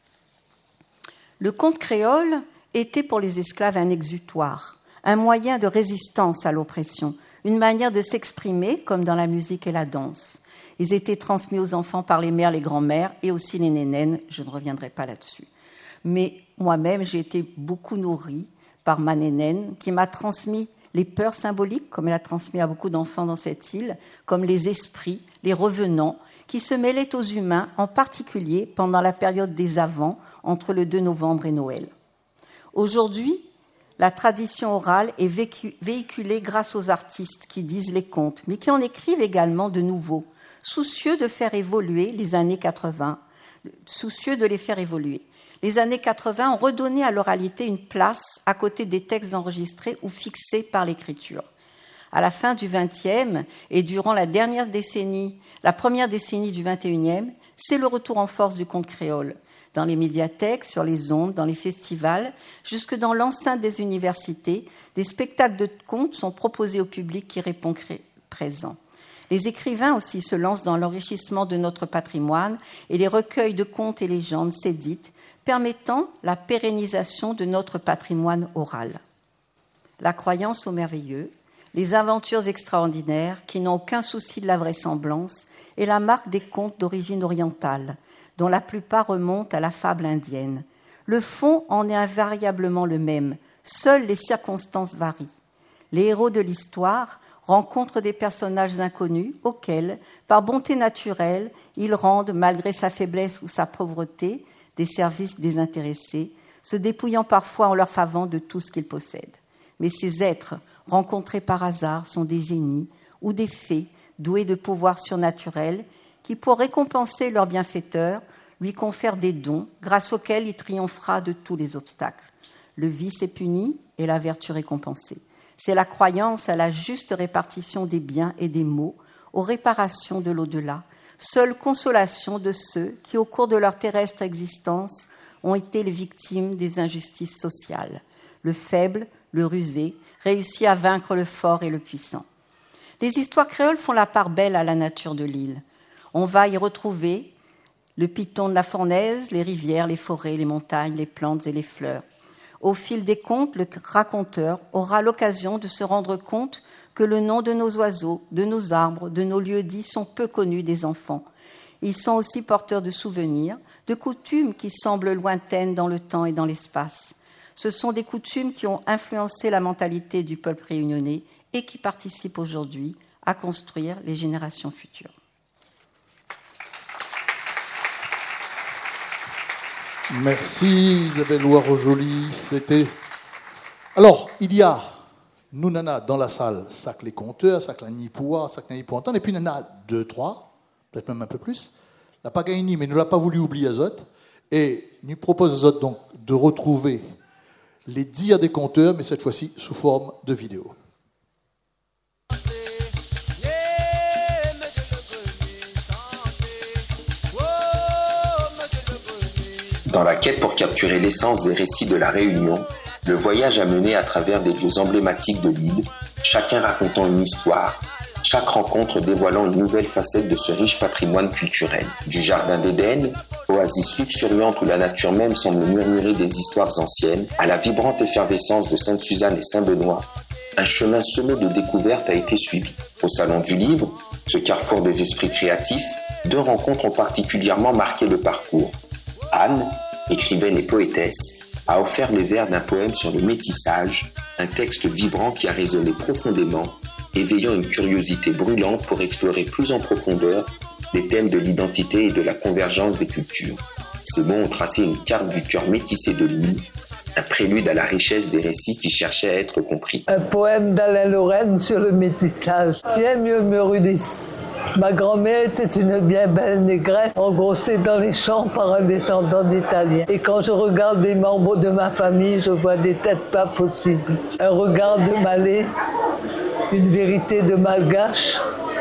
Le conte créole était pour les esclaves un exutoire, un moyen de résistance à l'oppression, une manière de s'exprimer comme dans la musique et la danse. Ils étaient transmis aux enfants par les mères, les grands-mères et aussi les nénènes, je ne reviendrai pas là-dessus. Mais moi-même, j'ai été beaucoup nourrie par ma nénène qui m'a transmis les peurs symboliques, comme elle a transmis à beaucoup d'enfants dans cette île, comme les esprits, les revenants, qui se mêlaient aux humains, en particulier pendant la période des Avents, entre le 2 novembre et Noël. Aujourd'hui, la tradition orale est véhiculée grâce aux artistes qui disent les contes, mais qui en écrivent également de nouveaux, soucieux de faire évoluer les années 80, soucieux de les faire évoluer. Les années 80 ont redonné à l'oralité une place à côté des textes enregistrés ou fixés par l'écriture. À la fin du XXe et durant la première décennie du XXIe, c'est le retour en force du conte créole. Dans les médiathèques, sur les ondes, dans les festivals, jusque dans l'enceinte des universités, des spectacles de contes sont proposés au public qui répond présent. Les écrivains aussi se lancent dans l'enrichissement de notre patrimoine et les recueils de contes et légendes s'éditent, permettant la pérennisation de notre patrimoine oral. La croyance au merveilleux, les aventures extraordinaires qui n'ont aucun souci de la vraisemblance est la marque des contes d'origine orientale, dont la plupart remontent à la fable indienne. Le fond en est invariablement le même, seules les circonstances varient. Les héros de l'histoire rencontrent des personnages inconnus auxquels, par bonté naturelle, ils rendent, malgré sa faiblesse ou sa pauvreté, des services désintéressés, se dépouillant parfois en leur faveur de tout ce qu'ils possèdent. Mais ces êtres, rencontrés par hasard, sont des génies ou des fées doués de pouvoirs surnaturels qui, pour récompenser leur bienfaiteur, lui confèrent des dons grâce auxquels il triomphera de tous les obstacles. Le vice est puni et la vertu récompensée. C'est la croyance à la juste répartition des biens et des maux, aux réparations de l'au-delà, seule consolation de ceux qui, au cours de leur terrestre existence, ont été les victimes des injustices sociales. Le faible, le rusé, réussit à vaincre le fort et le puissant. Les histoires créoles font la part belle à la nature de l'île. On va y retrouver le piton de la fournaise, les rivières, les forêts, les montagnes, les plantes et les fleurs. Au fil des contes, le raconteur aura l'occasion de se rendre compte que le nom de nos oiseaux, de nos arbres, de nos lieux-dits sont peu connus des enfants. Ils sont aussi porteurs de souvenirs, de coutumes qui semblent lointaines dans le temps et dans l'espace. Ce sont des coutumes qui ont influencé la mentalité du peuple réunionnais et qui participent aujourd'hui à construire les générations futures. Merci Isabelle Loire-Joly. Alors, il y a, nous nana dans la salle, sac les conteurs, sac la nipoua, sac la nipoua entendre, et puis nana 2, 3, peut-être même un peu plus. La Pagaini, mais ne l'a pas voulu oublier Azot, et nous propose Azot donc de retrouver les dires des conteurs, mais cette fois-ci sous forme de vidéo. Dans la quête pour capturer l'essence des récits de la Réunion, le voyage a mené à travers des lieux emblématiques de l'île, chacun racontant une histoire, chaque rencontre dévoilant une nouvelle facette de ce riche patrimoine culturel. Du Jardin d'Éden, oasis luxuriante où la nature même semble murmurer des histoires anciennes, à la vibrante effervescence de Sainte-Suzanne et Saint-Benoît, un chemin semé de découvertes a été suivi. Au Salon du Livre, Ce carrefour des esprits créatifs, 2 rencontres ont particulièrement marqué le parcours. Anne, écrivaine et poétesse, a offert les vers d'un poème sur le métissage, un texte vibrant qui a résonné profondément, éveillant une curiosité brûlante pour explorer plus en profondeur les thèmes de l'identité et de la convergence des cultures. Ces mots ont tracé une carte du cœur métissé de l'île, un prélude à la richesse des récits qui cherchaient à être compris. Un poème d'Alain Lorraine sur le métissage. Tiens, murmure Ulysse. Ma grand-mère était une bien belle négresse, engrossée dans les champs par un descendant d'Italiens. Et quand je regarde les membres de ma famille, je vois des têtes pas possibles. Un regard de Malais, une vérité de Malgache,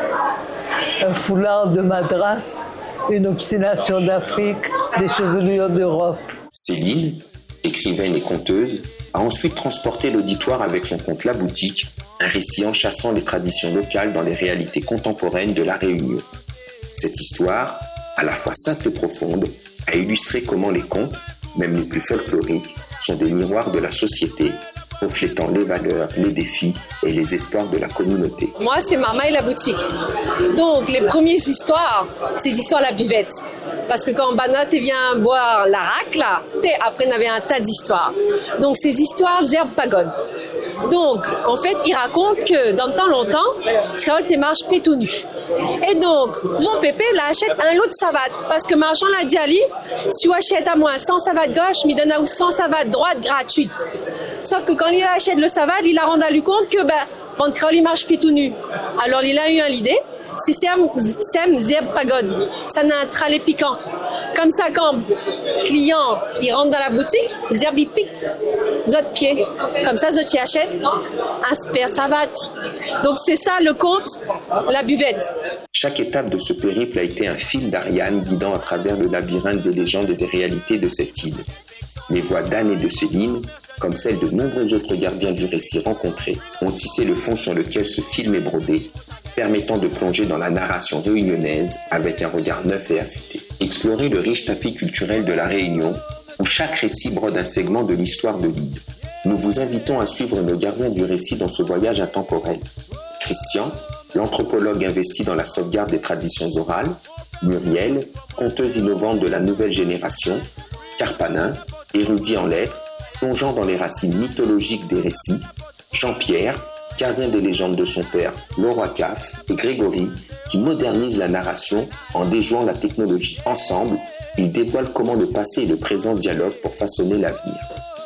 un foulard de Madras, une obstination d'Afrique, des chevelures d'Europe. Céline, écrivaine et conteuse, a ensuite transporté l'auditoire avec son conte La Boutique, un récit enchâssant les traditions locales dans les réalités contemporaines de la Réunion. Cette histoire, à la fois simple et profonde, a illustré comment les contes, même les plus folkloriques, sont des miroirs de la société, reflétant les valeurs, les défis et les espoirs de la communauté. Moi, c'est Maman et La Boutique. Donc, les premières histoires, c'est les histoires à la buvette. Parce que quand Bana te vient boire la racle, là, après, on avait un tas d'histoires. Donc, ces histoires, zerbe pagode. Donc, en fait, il raconte que dans le temps longtemps, créole te marche pied tout nu. Et donc, mon pépé, là, achète un lot de savates. Parce que marchand l'a dit à lui, si tu achètes à moi 100 savates gauche, il donne à 100 savates droite gratuite. Sauf que quand il achète le savate, il a rendu compte que, en créole, il marche pied tout nu. Alors, il a eu une idée. C'est Sem Zeb Pagode. Ça n'a un tralet piquant. Comme ça, quand le client il rentre dans la boutique, Zeb il pique. Zot pied. Comme ça, Zot y achète un spare savate. Donc c'est ça le conte, la buvette. Chaque étape de ce périple a été un fil d'Ariane guidant à travers le labyrinthe des légendes et des réalités de cette île. Les voix d'Anne et de Céline, comme celles de nombreux autres gardiens du récit rencontrés, ont tissé le fond sur lequel ce film est brodé, permettant de plonger dans la narration réunionnaise avec un regard neuf et affûté. Explorer le riche tapis culturel de la Réunion, où chaque récit brode un segment de l'histoire de l'île. Nous vous invitons à suivre nos gardiens du récit dans ce voyage intemporel. Christian, l'anthropologue investi dans la sauvegarde des traditions orales, Muriel, conteuse innovante de la nouvelle génération, Carpanin, érudit en lettres, plongeant dans les racines mythologiques des récits, Jean-Pierre, gardien des légendes de son père, le roi Caf, et Grégory, qui modernise la narration en déjouant la technologie. Ensemble, ils dévoilent comment le passé et le présent dialoguent pour façonner l'avenir.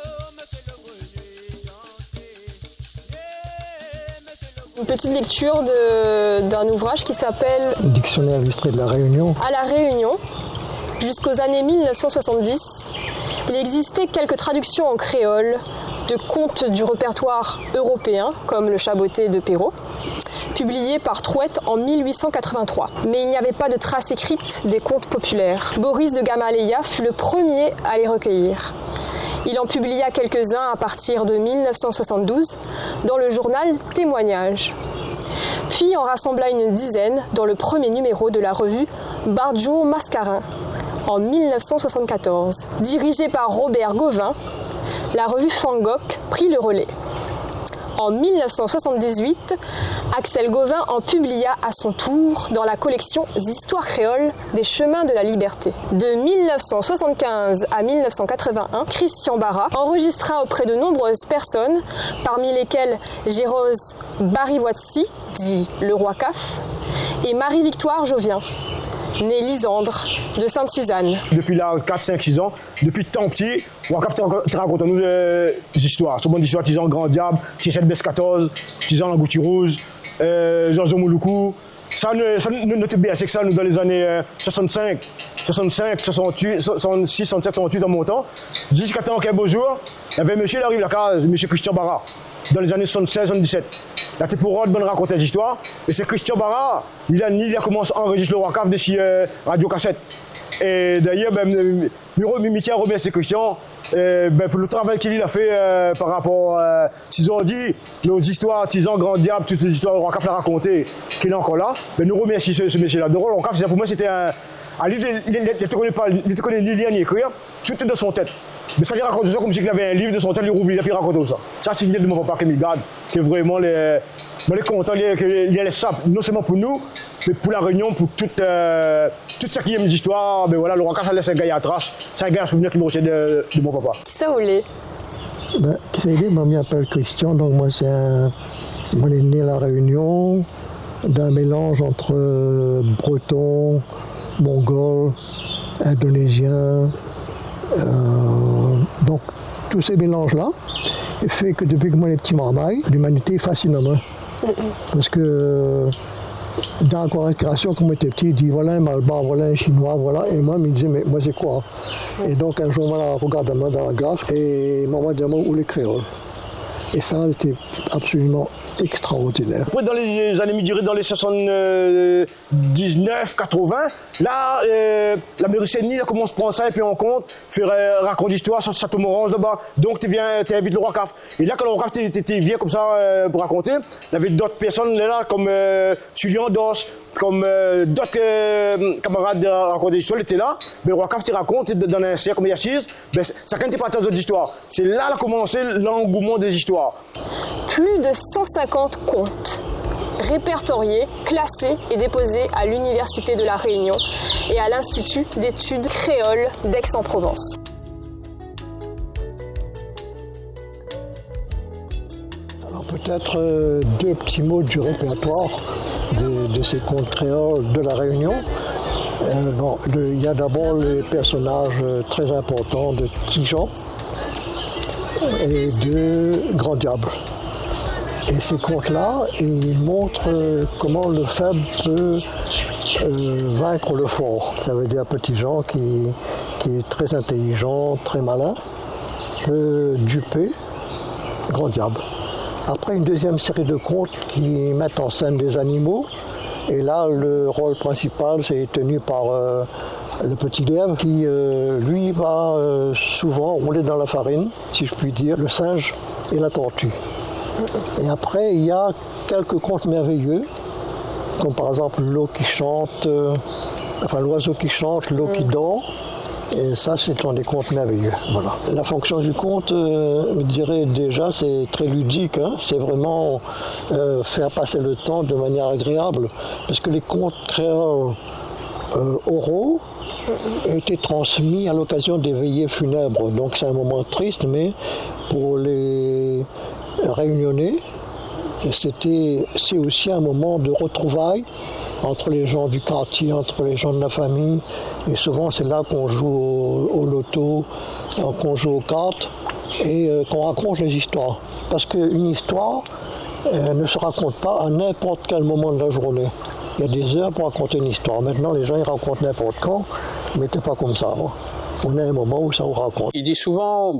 Une petite lecture d'un ouvrage qui s'appelle « Dictionnaire illustré de la Réunion ». À la Réunion, jusqu'aux années 1970, il existait quelques traductions en créole de contes du répertoire européen, comme le Chaboté de Perrault, publié par Trouette en 1883. Mais il n'y avait pas de trace écrite des contes populaires. Boris de Gamaleya fut le premier à les recueillir. Il en publia quelques-uns à partir de 1972 dans le journal Témoignages. Puis en rassembla une dizaine dans le premier numéro de la revue Bardjo Mascarin en 1974. Dirigée par Robert Gauvin, la revue Fangok prit le relais. En 1978, Axel Gauvin en publia à son tour dans la collection Histoires créoles des chemins de la liberté. De 1975 à 1981, Christian Barra enregistra auprès de nombreuses personnes, parmi lesquelles Gérose Barivoitsi, dit le roi Caf, et Marie-Victoire Jovien, née Lisandre, de Sainte-Suzanne. Depuis là, 4, 5, 6 ans, depuis tant petit, Wakaf te raconte nous des histoires. Souvent des histoires, Tizan Grand Diable, Tichel Bes 14, Tizan Langouti Rouge, Jean-Jean Mouloukou. Ça, notre bien, c'est que ça, nous, dans les années 65, 68, 66, 67, 68, dans mon temps, jusqu'à temps qu'un beau jour, il y avait monsieur, il arrive là, monsieur Christian Barra, dans les années 76, 77. Là, t'es pour bonne raconter des histoires. Et c'est Christian Barra, il a commencé à enregistrer le Wakaf dessus Radio Cassette. Et d'ailleurs, Mimitier remercie Christian pour le travail qu'il a fait par rapport à s'ils ont dit nos histoires, Tizan, Grand Diable, toutes les histoires que Wakaf l'a racontées, qu'il est encore là. Nous remercions ce monsieur-là. Donc, Wakaf, pour moi, c'était un. Il ne connaît ni lire ni écrire, tout est dans son tête. Mais ça, il raconte ça comme s'il avait un livre de son tête, il rouvre, il a pu raconter ça. Ça, c'est fidèle de mon papa Camille Garde, qui est vraiment on est content qu'il y ait ça, non seulement pour nous, mais pour la Réunion, pour toute ce qui aime l'histoire. Ben voilà, le Rocaf, ça laisse un gars à trace. C'est un gars à souvenir qui me retient de mon papa. Qui ça vous l'est? Qui ça dit, moi, je m'appelle Christian, donc moi, moi, est né à La Réunion, d'un mélange entre breton, mongol, indonésien. Donc, tous ces mélanges-là fait que depuis que moi, les petits marmailles, l'humanité fascine à moi. Parce que dans la récréation, quand on était petit, il dit voilà un Malbar, voilà un Chinois, voilà. Et moi, il me disait mais moi, c'est quoi? Et donc, un jour, moi, regarde moi dans la glace et maman dit où les créoles. Et ça, c'était absolument extraordinaire. Après, dans les années, je dirais dans les 79, 80, là, la mairie Saint-Denis commence à prendre ça et puis on compte, faire raconter l'histoire sur Château-Morange là-bas. Donc, tu invites le Rocaf. Et là, quand le Rocaf vient comme ça pour raconter, il y avait d'autres personnes là, comme Julian Dos, comme d'autres camarades de raconter l'histoire, étaient là. Mais le Rocaf, tu racontes dans un cercle comme il y a 6, chacun te partage d'autres histoires. C'est là qu'a commencé l'engouement des histoires. Plus de 150 contes répertoriés, classés et déposés à l'Université de La Réunion et à l'Institut d'études créoles d'Aix-en-Provence. Alors peut-être deux petits mots du répertoire de ces contes créoles de La Réunion. Il y a d'abord le personnage très important de Tijan et de Grand Diable. Et ces contes-là, ils montrent comment le faible peut vaincre le fort. Ça veut dire Petit Jean qui est très intelligent, très malin, peut duper Grand Diable. Après, une deuxième série de contes qui mettent en scène des animaux. Et là, le rôle principal, c'est tenu par le petit lièvre qui, lui, va souvent rouler dans la farine, si je puis dire, le singe et la tortue. Et après, il y a quelques contes merveilleux, comme par exemple l'eau qui chante, l'oiseau qui chante, l'eau qui dort. Et ça, c'est des contes merveilleux. Voilà. La fonction du conte, je dirais déjà, c'est très ludique. Hein. C'est vraiment faire passer le temps de manière agréable. Parce que les contes créoles oraux étaient transmis à l'occasion des veillées funèbres. Donc c'est un moment triste, mais pour les Réunionnais, c'est aussi un moment de retrouvailles entre les gens du quartier, entre les gens de la famille. Et souvent, c'est là qu'on joue au loto, qu'on joue aux cartes et qu'on raconte les histoires. Parce qu'une histoire ne se raconte pas à n'importe quel moment de la journée. Il y a des heures pour raconter une histoire. Maintenant, les gens ils racontent n'importe quand, mais c'est pas comme ça. Hein. On a un moment où ça vous raconte. Il dit souvent,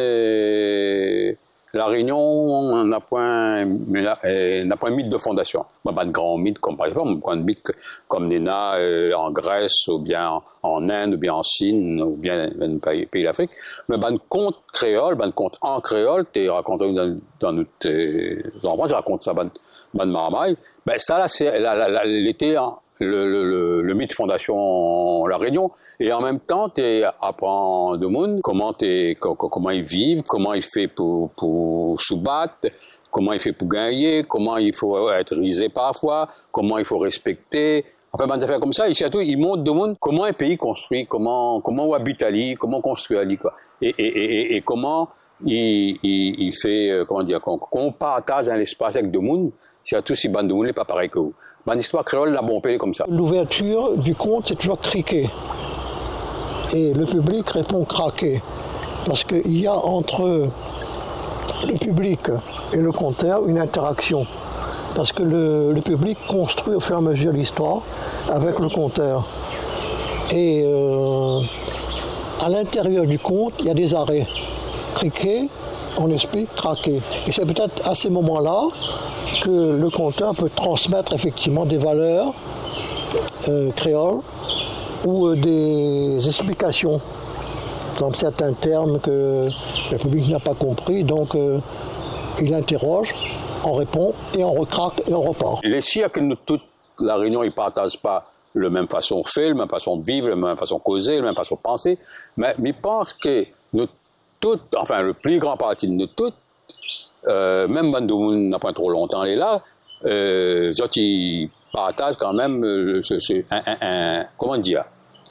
La Réunion n'a point un mythe de fondation. Pas de grand mythe comme par exemple, un mythe comme Nena en Grèce, ou bien en Inde, ou bien en Chine, ou bien dans les pays d'Afrique. Mais un conte créole, un conte en créole, tu racontes dans notre endroits, tu racontes ça, ban marmaille. Ça là, c'est l'été. Le mythe fondation La Réunion, et en même temps tu apprends de monde comment ils vivent, comment il fait pour se battre, comment il fait pour gagner, comment il faut être risé parfois, comment il faut respecter. Enfin, des affaires comme ça, et surtout, il montre de monde comment un pays construit, comment on habite Ali, comment on construit Ali, quoi. Et comment il fait, quand on partage un espace avec de monde, surtout si bande de monde n'est pas pareil que vous. Bande d'histoire créole, la bon pays comme ça. L'ouverture du conte, c'est toujours criquet. Et le public répond craqué. Parce qu'il y a entre le public et le conteur une interaction. Parce que le public construit au fur et à mesure l'histoire avec le conteur. Et à l'intérieur du conte, il y a des arrêts. Criquet, on explique, craquer. Et c'est peut-être à ces moments-là que le conteur peut transmettre effectivement des valeurs créoles ou des explications dans certains termes que le public n'a pas compris. Donc il interroge. On répond et on recraque et on repart. Il est sûr que nous, toute la Réunion, ils ne partagent pas la même façon de faire, la même façon de vivre, la même façon de causer, la même façon de penser. Mais je pense que nous toutes, enfin le plus grand parti de nous toutes, même Bandoun n'a pas trop longtemps, elle est là, ils partagent quand même comment dire,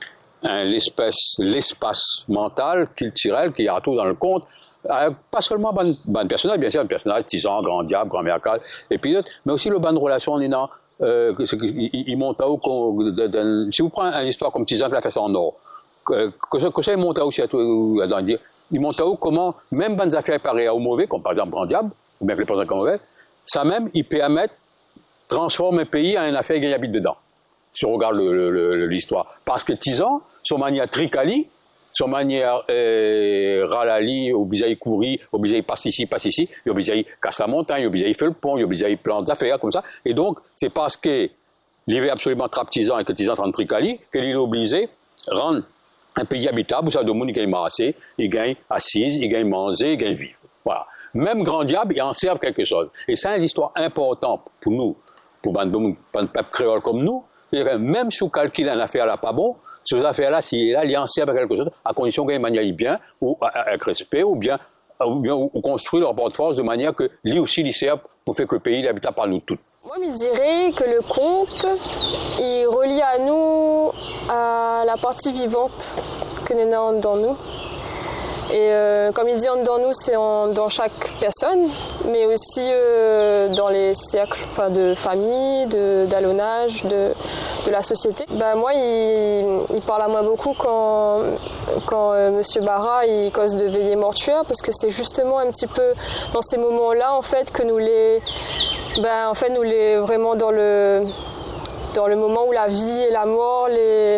l'espace mental, culturel qui y a tout dans le conte. Pas seulement ban personnage, bien sûr, un personnage, Tizan, Grand Diable, Grand Mercal, et puis d'autres, mais aussi le ban de relation, il monte à haut, si vous prenez une histoire comme Tizan qui l'a fait ça en or, que ça il monte à haut, il monte à haut comment, même ban affaires pareilles au mauvais, comme par exemple Grand Diable, ou bien que les personnages comme mauvais, ça même, il permet transformer un pays en une affaire qui habite dedans, si on regarde l'histoire. Parce que Tizan, son manière Tricali, son manière Ralali, Obisaï Kouri, Obisaï passe ici, Obisaï casse la montagne, Obisaï fait le pont, Obisaï plante des affaires, comme ça. Et donc, c'est parce qu'il avait absolument trappe Tizan et que Tizan rentre Tricali, qu'il est obligé de rendre un pays habitable où ça demande qu'il gagne marché, il gagne assise, il gagne manger, il gagne vivre. Voilà. Même Grand Diable, il en sert quelque chose. Et c'est une histoire importante pour nous, pour un peuple créole comme nous. C'est-à-dire que même si on calcule une affaire là pas bon, ces affaires-là, s'il est là, il en sert à quelque chose, à condition qu'il manie bien, ou avec respect, ou bien construire leur rapport de force de manière que lui aussi, il sert pour faire que le pays habite par nous tous. Moi, je dirais que le conte, il relie à nous à la partie vivante que nous avons dans nous. Et comme il dit dans nous, c'est dans chaque personne, mais aussi dans les cercles de famille, d'allonage, de la société. Moi, il parle à moi beaucoup quand M. Barra il cause de veillées mortuaires, parce que c'est justement un petit peu dans ces moments-là en fait que nous les vraiment dans le moment où la vie et la mort, les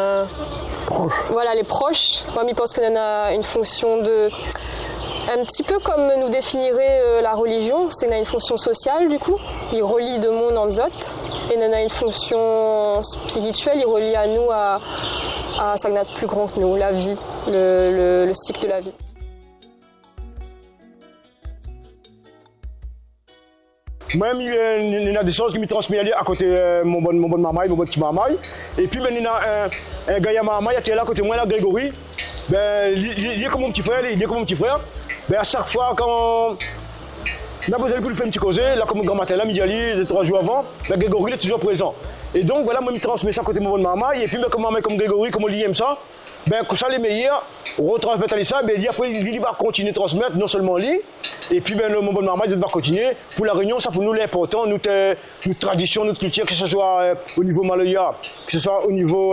proches. Moi, je pense qu'on a une fonction un petit peu comme nous définirait la religion, c'est qu'on a une fonction sociale du coup, il relie deux mondes en zot, et on a une fonction spirituelle, il relie à nous à ça qui est plus grand que nous, la vie, le cycle de la vie. Moi-même, il y a des choses qui me transmettent à côté mon bon marmaille, mon bon petit marmaille. Et puis, il y a un gars à marmaille qui est là à côté de moi, là, Grégory. Il est comme mon petit frère, à chaque fois, quand on a besoin de lui faire un petit causé, là, comme grand matin, là, midi, 3 jours avant, Grégory est toujours présent. Et donc, voilà, moi, je transmets ça à côté de mon bon marmaille. Et puis, comme marmaille, comme Grégory, comme on aime ça, que ça, les meilleurs, on retransmet à ça, après, il va continuer de transmettre, non seulement lui, et puis le bon marmaille va continuer. Pour la Réunion, ça pour nous l'important, notre tradition, notre culture, que ce soit au niveau malaya, que ce soit au niveau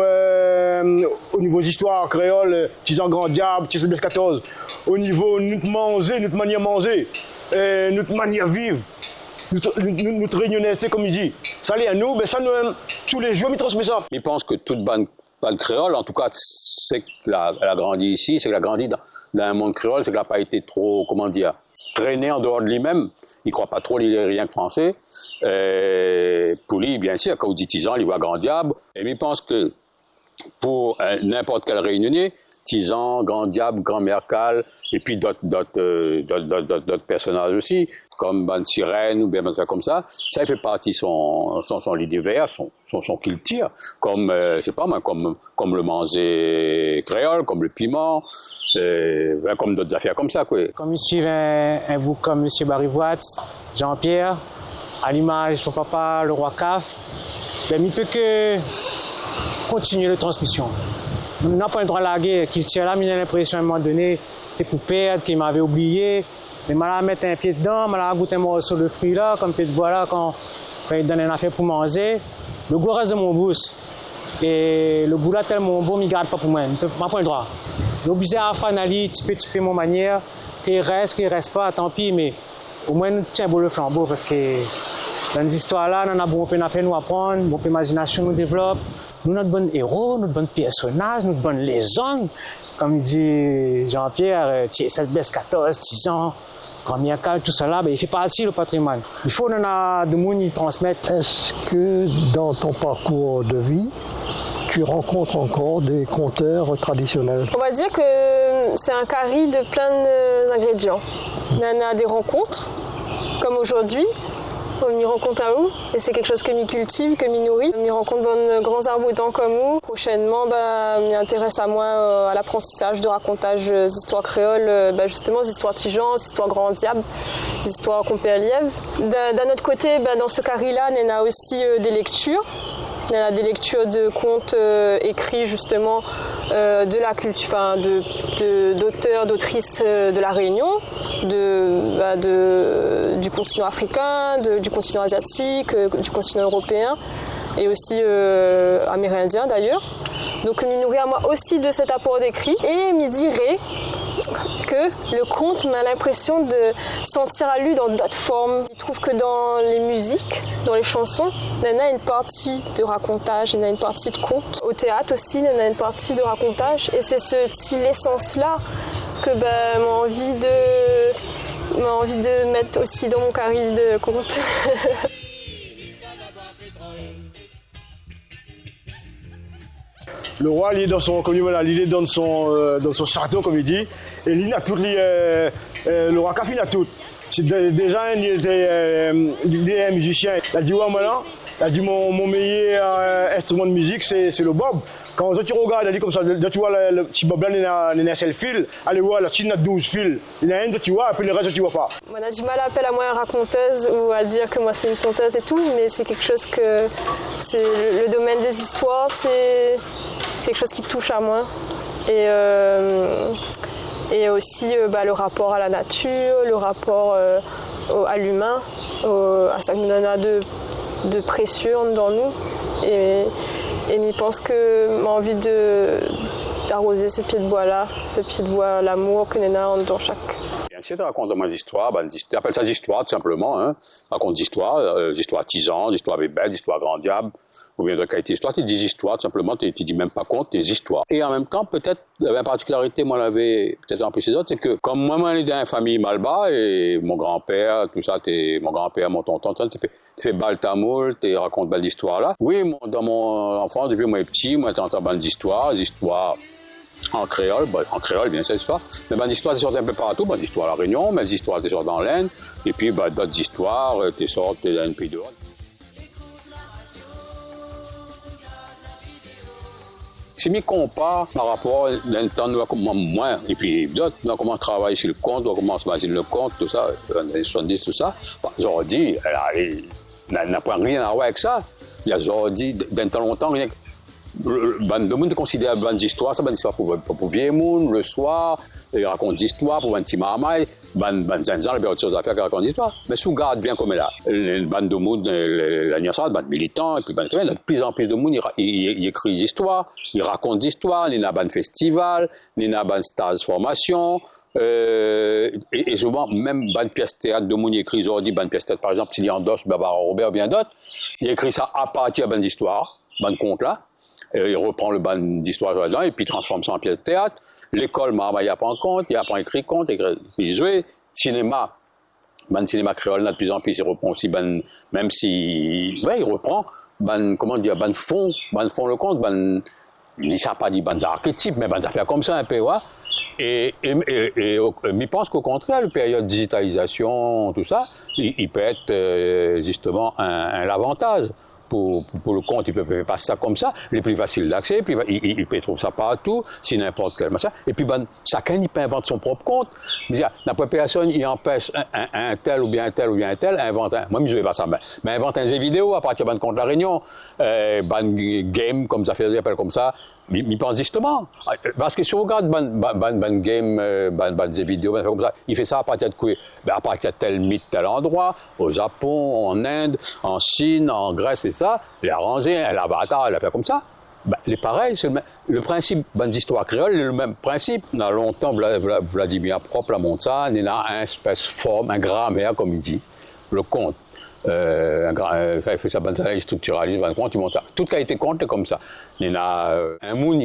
histoire créole, Tizan Grand Diable, Tizan 14, au niveau notre manger, notre manière de manger, notre manière de vivre, notre réunionnaisseté, comme il dit. Ça l'est à nous, ça nous, tous les jours, il transmet ça. Je pense que toute bonne créole, en tout cas, c'est qu'elle a grandi ici, c'est qu'elle a grandi dans un monde créole, c'est qu'elle n'a pas été trop, traîné en dehors de lui-même. Il ne croit pas trop, il est rien que français. Pour lui, bien sûr, quand on dit Tizan, il voit Grand Diable. Et il pense que pour n'importe quel réunionnais, Tizan, Grand Diable, Grand Mercal, et puis d'autres personnages aussi, comme Ban Sirène ou bien ça comme ça fait partie son lit d'hiver, son culture, comme comme le manger créole, comme le piment, comme d'autres affaires comme ça, quoi. Comme il suit un bouc comme M. Barivoat, Jean-Pierre, à l'image de son papa, le roi Caf, il ne peut que continuer la transmission. On n'a pas le droit de laguer, qu'il tient là, mais il a l'impression à un moment donné, c'est pour perdre, qu'il m'avait oublié. Mais mal à mettre un pied dedans, mal à goûter un morceau de fruit là, comme pied de bois là, quand il donne une affaire pour manger. Le goût reste de mon bouche. Et le goût là, tellement bon, il ne garde pas pour moi. Je n'ai pas le droit. L'obligé à faire un petit peu mon manière, qu'il reste pas, tant pis, mais au moins nous tient beau le flambeau parce que dans les histoires là, on a beaucoup d'affaires nous apprendre, beaucoup d'imagination nous développe. Nous, notre bon héros, notre bon personnage, notre bonne légende. Comme dit Jean-Pierre, cette baisse 14, 10 ans, Grand Mercal, tout ça là, il fait partie du patrimoine. Il faut que de monde y transmettre. Est-ce que dans ton parcours de vie, tu rencontres encore des conteurs traditionnels? On va dire que c'est un carré de plein d'ingrédients. On a des rencontres, comme aujourd'hui, m'y rencontre à où. Et c'est quelque chose que m'y cultive, que m'y nourrit. M'y rencontre dans de grands arboutants comme où. Prochainement, m'y intéresse à moi à l'apprentissage de racontage des histoires créoles, justement des histoires tigeants, des histoires grand diable, des histoires compées à lièvre. D'un autre côté, dans ce carré-là, il y a aussi des lectures. Il y a des lectures de contes écrits justement de la culture, d'auteurs, d'autrices de la Réunion, du continent africain, du continent asiatique, du continent européen et aussi amérindien d'ailleurs. Donc m'y nourrit à moi aussi de cet apport d'écrit et m'y dirait que le conte m'a l'impression de sentir à lui dans d'autres formes. Je trouve que dans les musiques, dans les chansons, il y en a une partie de racontage, il y en a une partie de conte. Au théâtre aussi, il y en a une partie de racontage. Et c'est l'essence-là que m'a envie de mettre aussi dans mon carré de conte. Le roi, il est dans son, comme il est dans son château, comme il dit, et il a tout, le roi Kaf, il a tout. Déjà, il est un musicien. Il a dit, ouais, maintenant, il a dit, mon meilleur instrument de musique, c'est le bob. Quand tu regardes, il a dit comme ça, là, tu vois, le petit bob là, il a un seul fil. Allez voir, là, il a 12 fils. Il y en a un, tu vois, et puis le reste, tu vois pas. On a du mal à appeler à moi une raconteuse ou à dire que moi, c'est une conteuse et tout, mais c'est quelque chose que. C'est le domaine des histoires, c'est quelque chose qui touche à moi. Et aussi le rapport à la nature, le rapport à l'humain, à ça que nous en a de précieux dans nous. Et je pense que j'ai envie d'arroser ce pied de bois-là, ce pied de bois, l'amour que nous avons dans chaque. Bien sûr, tu racontes des histoires, tu appelles ça des histoires tout simplement, hein. Raconte des histoires tisans, des histoires bébêtes, des histoires grand diable, ou bien de qualité d'histoire, tu dis histoires tout simplement, tu dis même pas compte, des histoires. Et en même temps, peut-être, la particularité, moi, l'avais peut-être en plus les autres, c'est que comme moi, on est dans une famille Malba, et mon grand-père, tout ça, mon grand-père, mon tonton, tu fais balle tamoul, tu racontes belle d'histoire là. Oui, dans mon enfance, depuis moi petit, moi, j'entends belle d'histoires, des histoires en créole bien sûr, histoire. Mais des histoires, tu sortent un peu partout, des histoires à La Réunion, mais des histoires, tu sortent dans l'Inde, et puis d'autres histoires, tu sortes dans un pays dehors. Si je compare par rapport d'un temps, moi, et puis d'autres, comment on travaille sur le compte, comment on se base le compte, tout ça, dans les 70, tout ça, j'aurais dit, n'a pas rien à voir avec ça. J'aurais dit, d'un temps longtemps, rien que. Le monde considère une histoire, ça une histoire pour vieux monde, le soir, ils racontent des histoires pour un petit marmaille, zinzan, il y a autre chose à faire qu'ils racontent des histoires. Mais si on garde bien comme là, une bande de monde, l'anniversaire, une militants, et puis de plus en plus de monde, ils écrivent des histoires, ils racontent des histoires, il y a un festival, il y a un stage de formation, et souvent, même une pièce théâtre de monde, ils écrivent aujourd'hui, une pièce théâtre, par exemple, s'il y a Andoche, Barbara Robert, ou bien d'autres, ils écrivent ça à partir d'une histoire, d'un conte là. Il reprend le ban d'histoire là-dedans et puis transforme ça en pièce de théâtre. L'école, il apprend compte, il apprend écrit compte, écrit jouer. Cinéma créole, là, de plus en plus, il reprend aussi même si, il reprend, comment dire, fond le compte, il ne pas dit archétypes, mais affaires comme ça un peu, ouais. Et je pense qu'au contraire, la période de digitalisation, tout ça, il peut être justement un avantage. Pour le compte, il peut passer ça comme ça, il est plus facile d'accès, puis il peut trouver ça partout, si n'importe quel machin. Et puis, chacun, il peut inventer son propre compte. La personne, il empêche un tel ou bien un tel ou bien un tel, invente un. Moi, je ne vais pas ça, mais invente un jeu vidéo à partir d'un compte La Réunion, game, comme ça fait, appelle comme ça. Il pense justement. Parce que si on regarde ban game, ban jeu vidéo, comme ça, il fait ça à partir de quoi? À partir de tel mythe, tel endroit, au Japon, en Inde, en Chine, en Grèce, et ça, il a arrangé, l'avatar, il a fait comme ça. Il est pareil, c'est le principe d'histoire créole, c'est le même principe. Dans longtemps, Vladimir propre la montre ça, il a un espèce de forme, un grammaire, comme il dit, le conte. Il fait ça, il structuralise, il monte ça. Toute qualité compte est comme ça. Il y a un monde,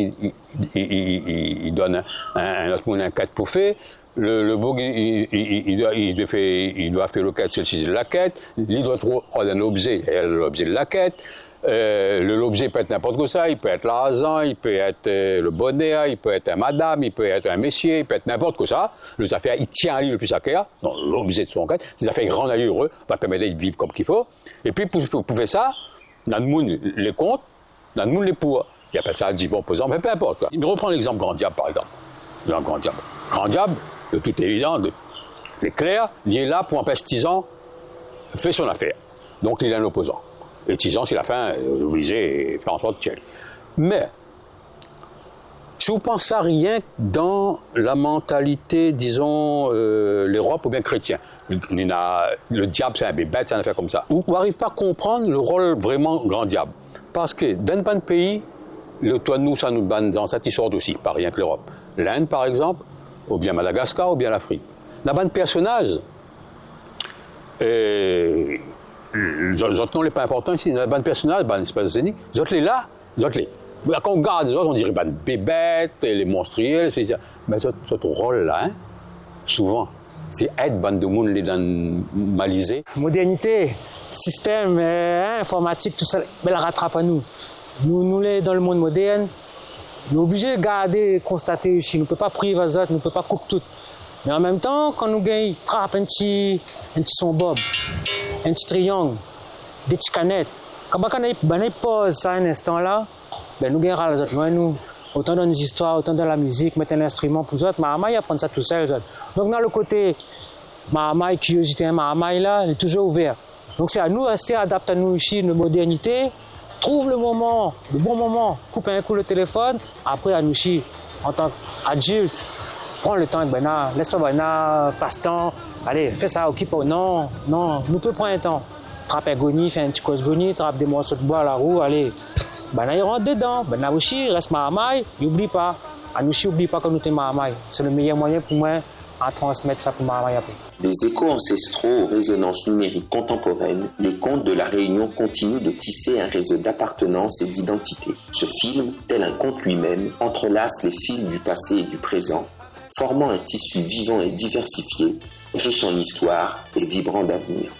il donne un autre monde un 4 pour faire. Le bug, il doit faire le 4 sur le 6 de la quête. Il doit trouver un objet, l'objet de la quête. L'objet peut être n'importe quoi ça, il peut être l'argent, il peut être le bonnet, il peut être un madame, il peut être un messier, il peut être n'importe quoi ça. Les affaires, il tient à lui le plus à cœur, donc l'objet de son cœur. Les affaires rendent à lui heureux, va permettre de vivre comme qu'il faut. Et puis, pour faire ça, dans le monde, les comptes, dans le monde, les pour. Il appelle ça divin posant, mais peu importe. Quoi. Il me reprend l'exemple Grand Diable, par exemple. Grand Diable. Grand Diable, de tout évident, l'éclair, il est là pour empêcher Tizan fait son affaire. Donc, il est un opposant. Et Tizan, c'est la fin, obligé, faire en sorte qu'il y ait. Mais, si vous pensez à rien dans la mentalité, disons, l'Europe ou bien chrétien, le diable, c'est un bébête, c'est une affaire comme ça. Vous n'arrivez pas à comprendre le rôle vraiment grand diable. Parce que dans un pays, le toit de nous, ça nous banne dans ça, qui sort aussi, pas rien que l'Europe. L'Inde, par exemple, ou bien Madagascar, ou bien l'Afrique. Dans un personnage, les autres noms n'est pas important ici. Dans un personnage, dans l'espace zénith, les autres les là, les autres les. Quand on regarde les autres, on dirait les bébêtes, les monstrueux, mais ce rôle-là, hein, souvent, c'est être bande de monde les dans malisé. Modernité, système, informatique, tout ça, mais la rattrape à nous. Nous, dans le monde moderne, nous sommes obligés de garder, constater ici. Nous ne pouvons pas priver les autres, nous ne pouvons pas couper tout. Mais en même temps, quand nous gagnons, trappe un petit son bob, un petit triangle, des petites canettes. Quand on pose ça un instant là, ben nous gagnons les autres. Nous, autant dans les histoires, autant dans la musique, mettre un instrument pour les autres. Mahama, il apprend ça tout seul. Donc dans le côté Mahama, curiosité, Mahama là, il est toujours ouvert. Donc c'est à nous de rester adaptés à nous ici, nos modernités. Trouve le bon moment, coupe un coup le téléphone. Après, à nous ici, en tant qu'adulte, prends le temps, laisse pas passe-temps. Allez, fais ça, occupe. Non, nous peut prendre un temps. Trappe un goni, fais un petit cause goni, trappe des morceaux de bois à la roue, allez. Il rentre dedans. Aussi, reste Mahamay, il n'oublie pas. Anouchi, n'oublie pas que nous sommes Mahamay. C'est le meilleur moyen pour moi à transmettre ça pour Mahamay après. Des échos ancestraux aux résonances numériques contemporaines, les contes de la Réunion continuent de tisser un réseau d'appartenance et d'identité. Ce film, tel un conte lui-même, entrelace les fils du passé et du présent, formant un tissu vivant et diversifié, riche en histoire et vibrant d'avenir.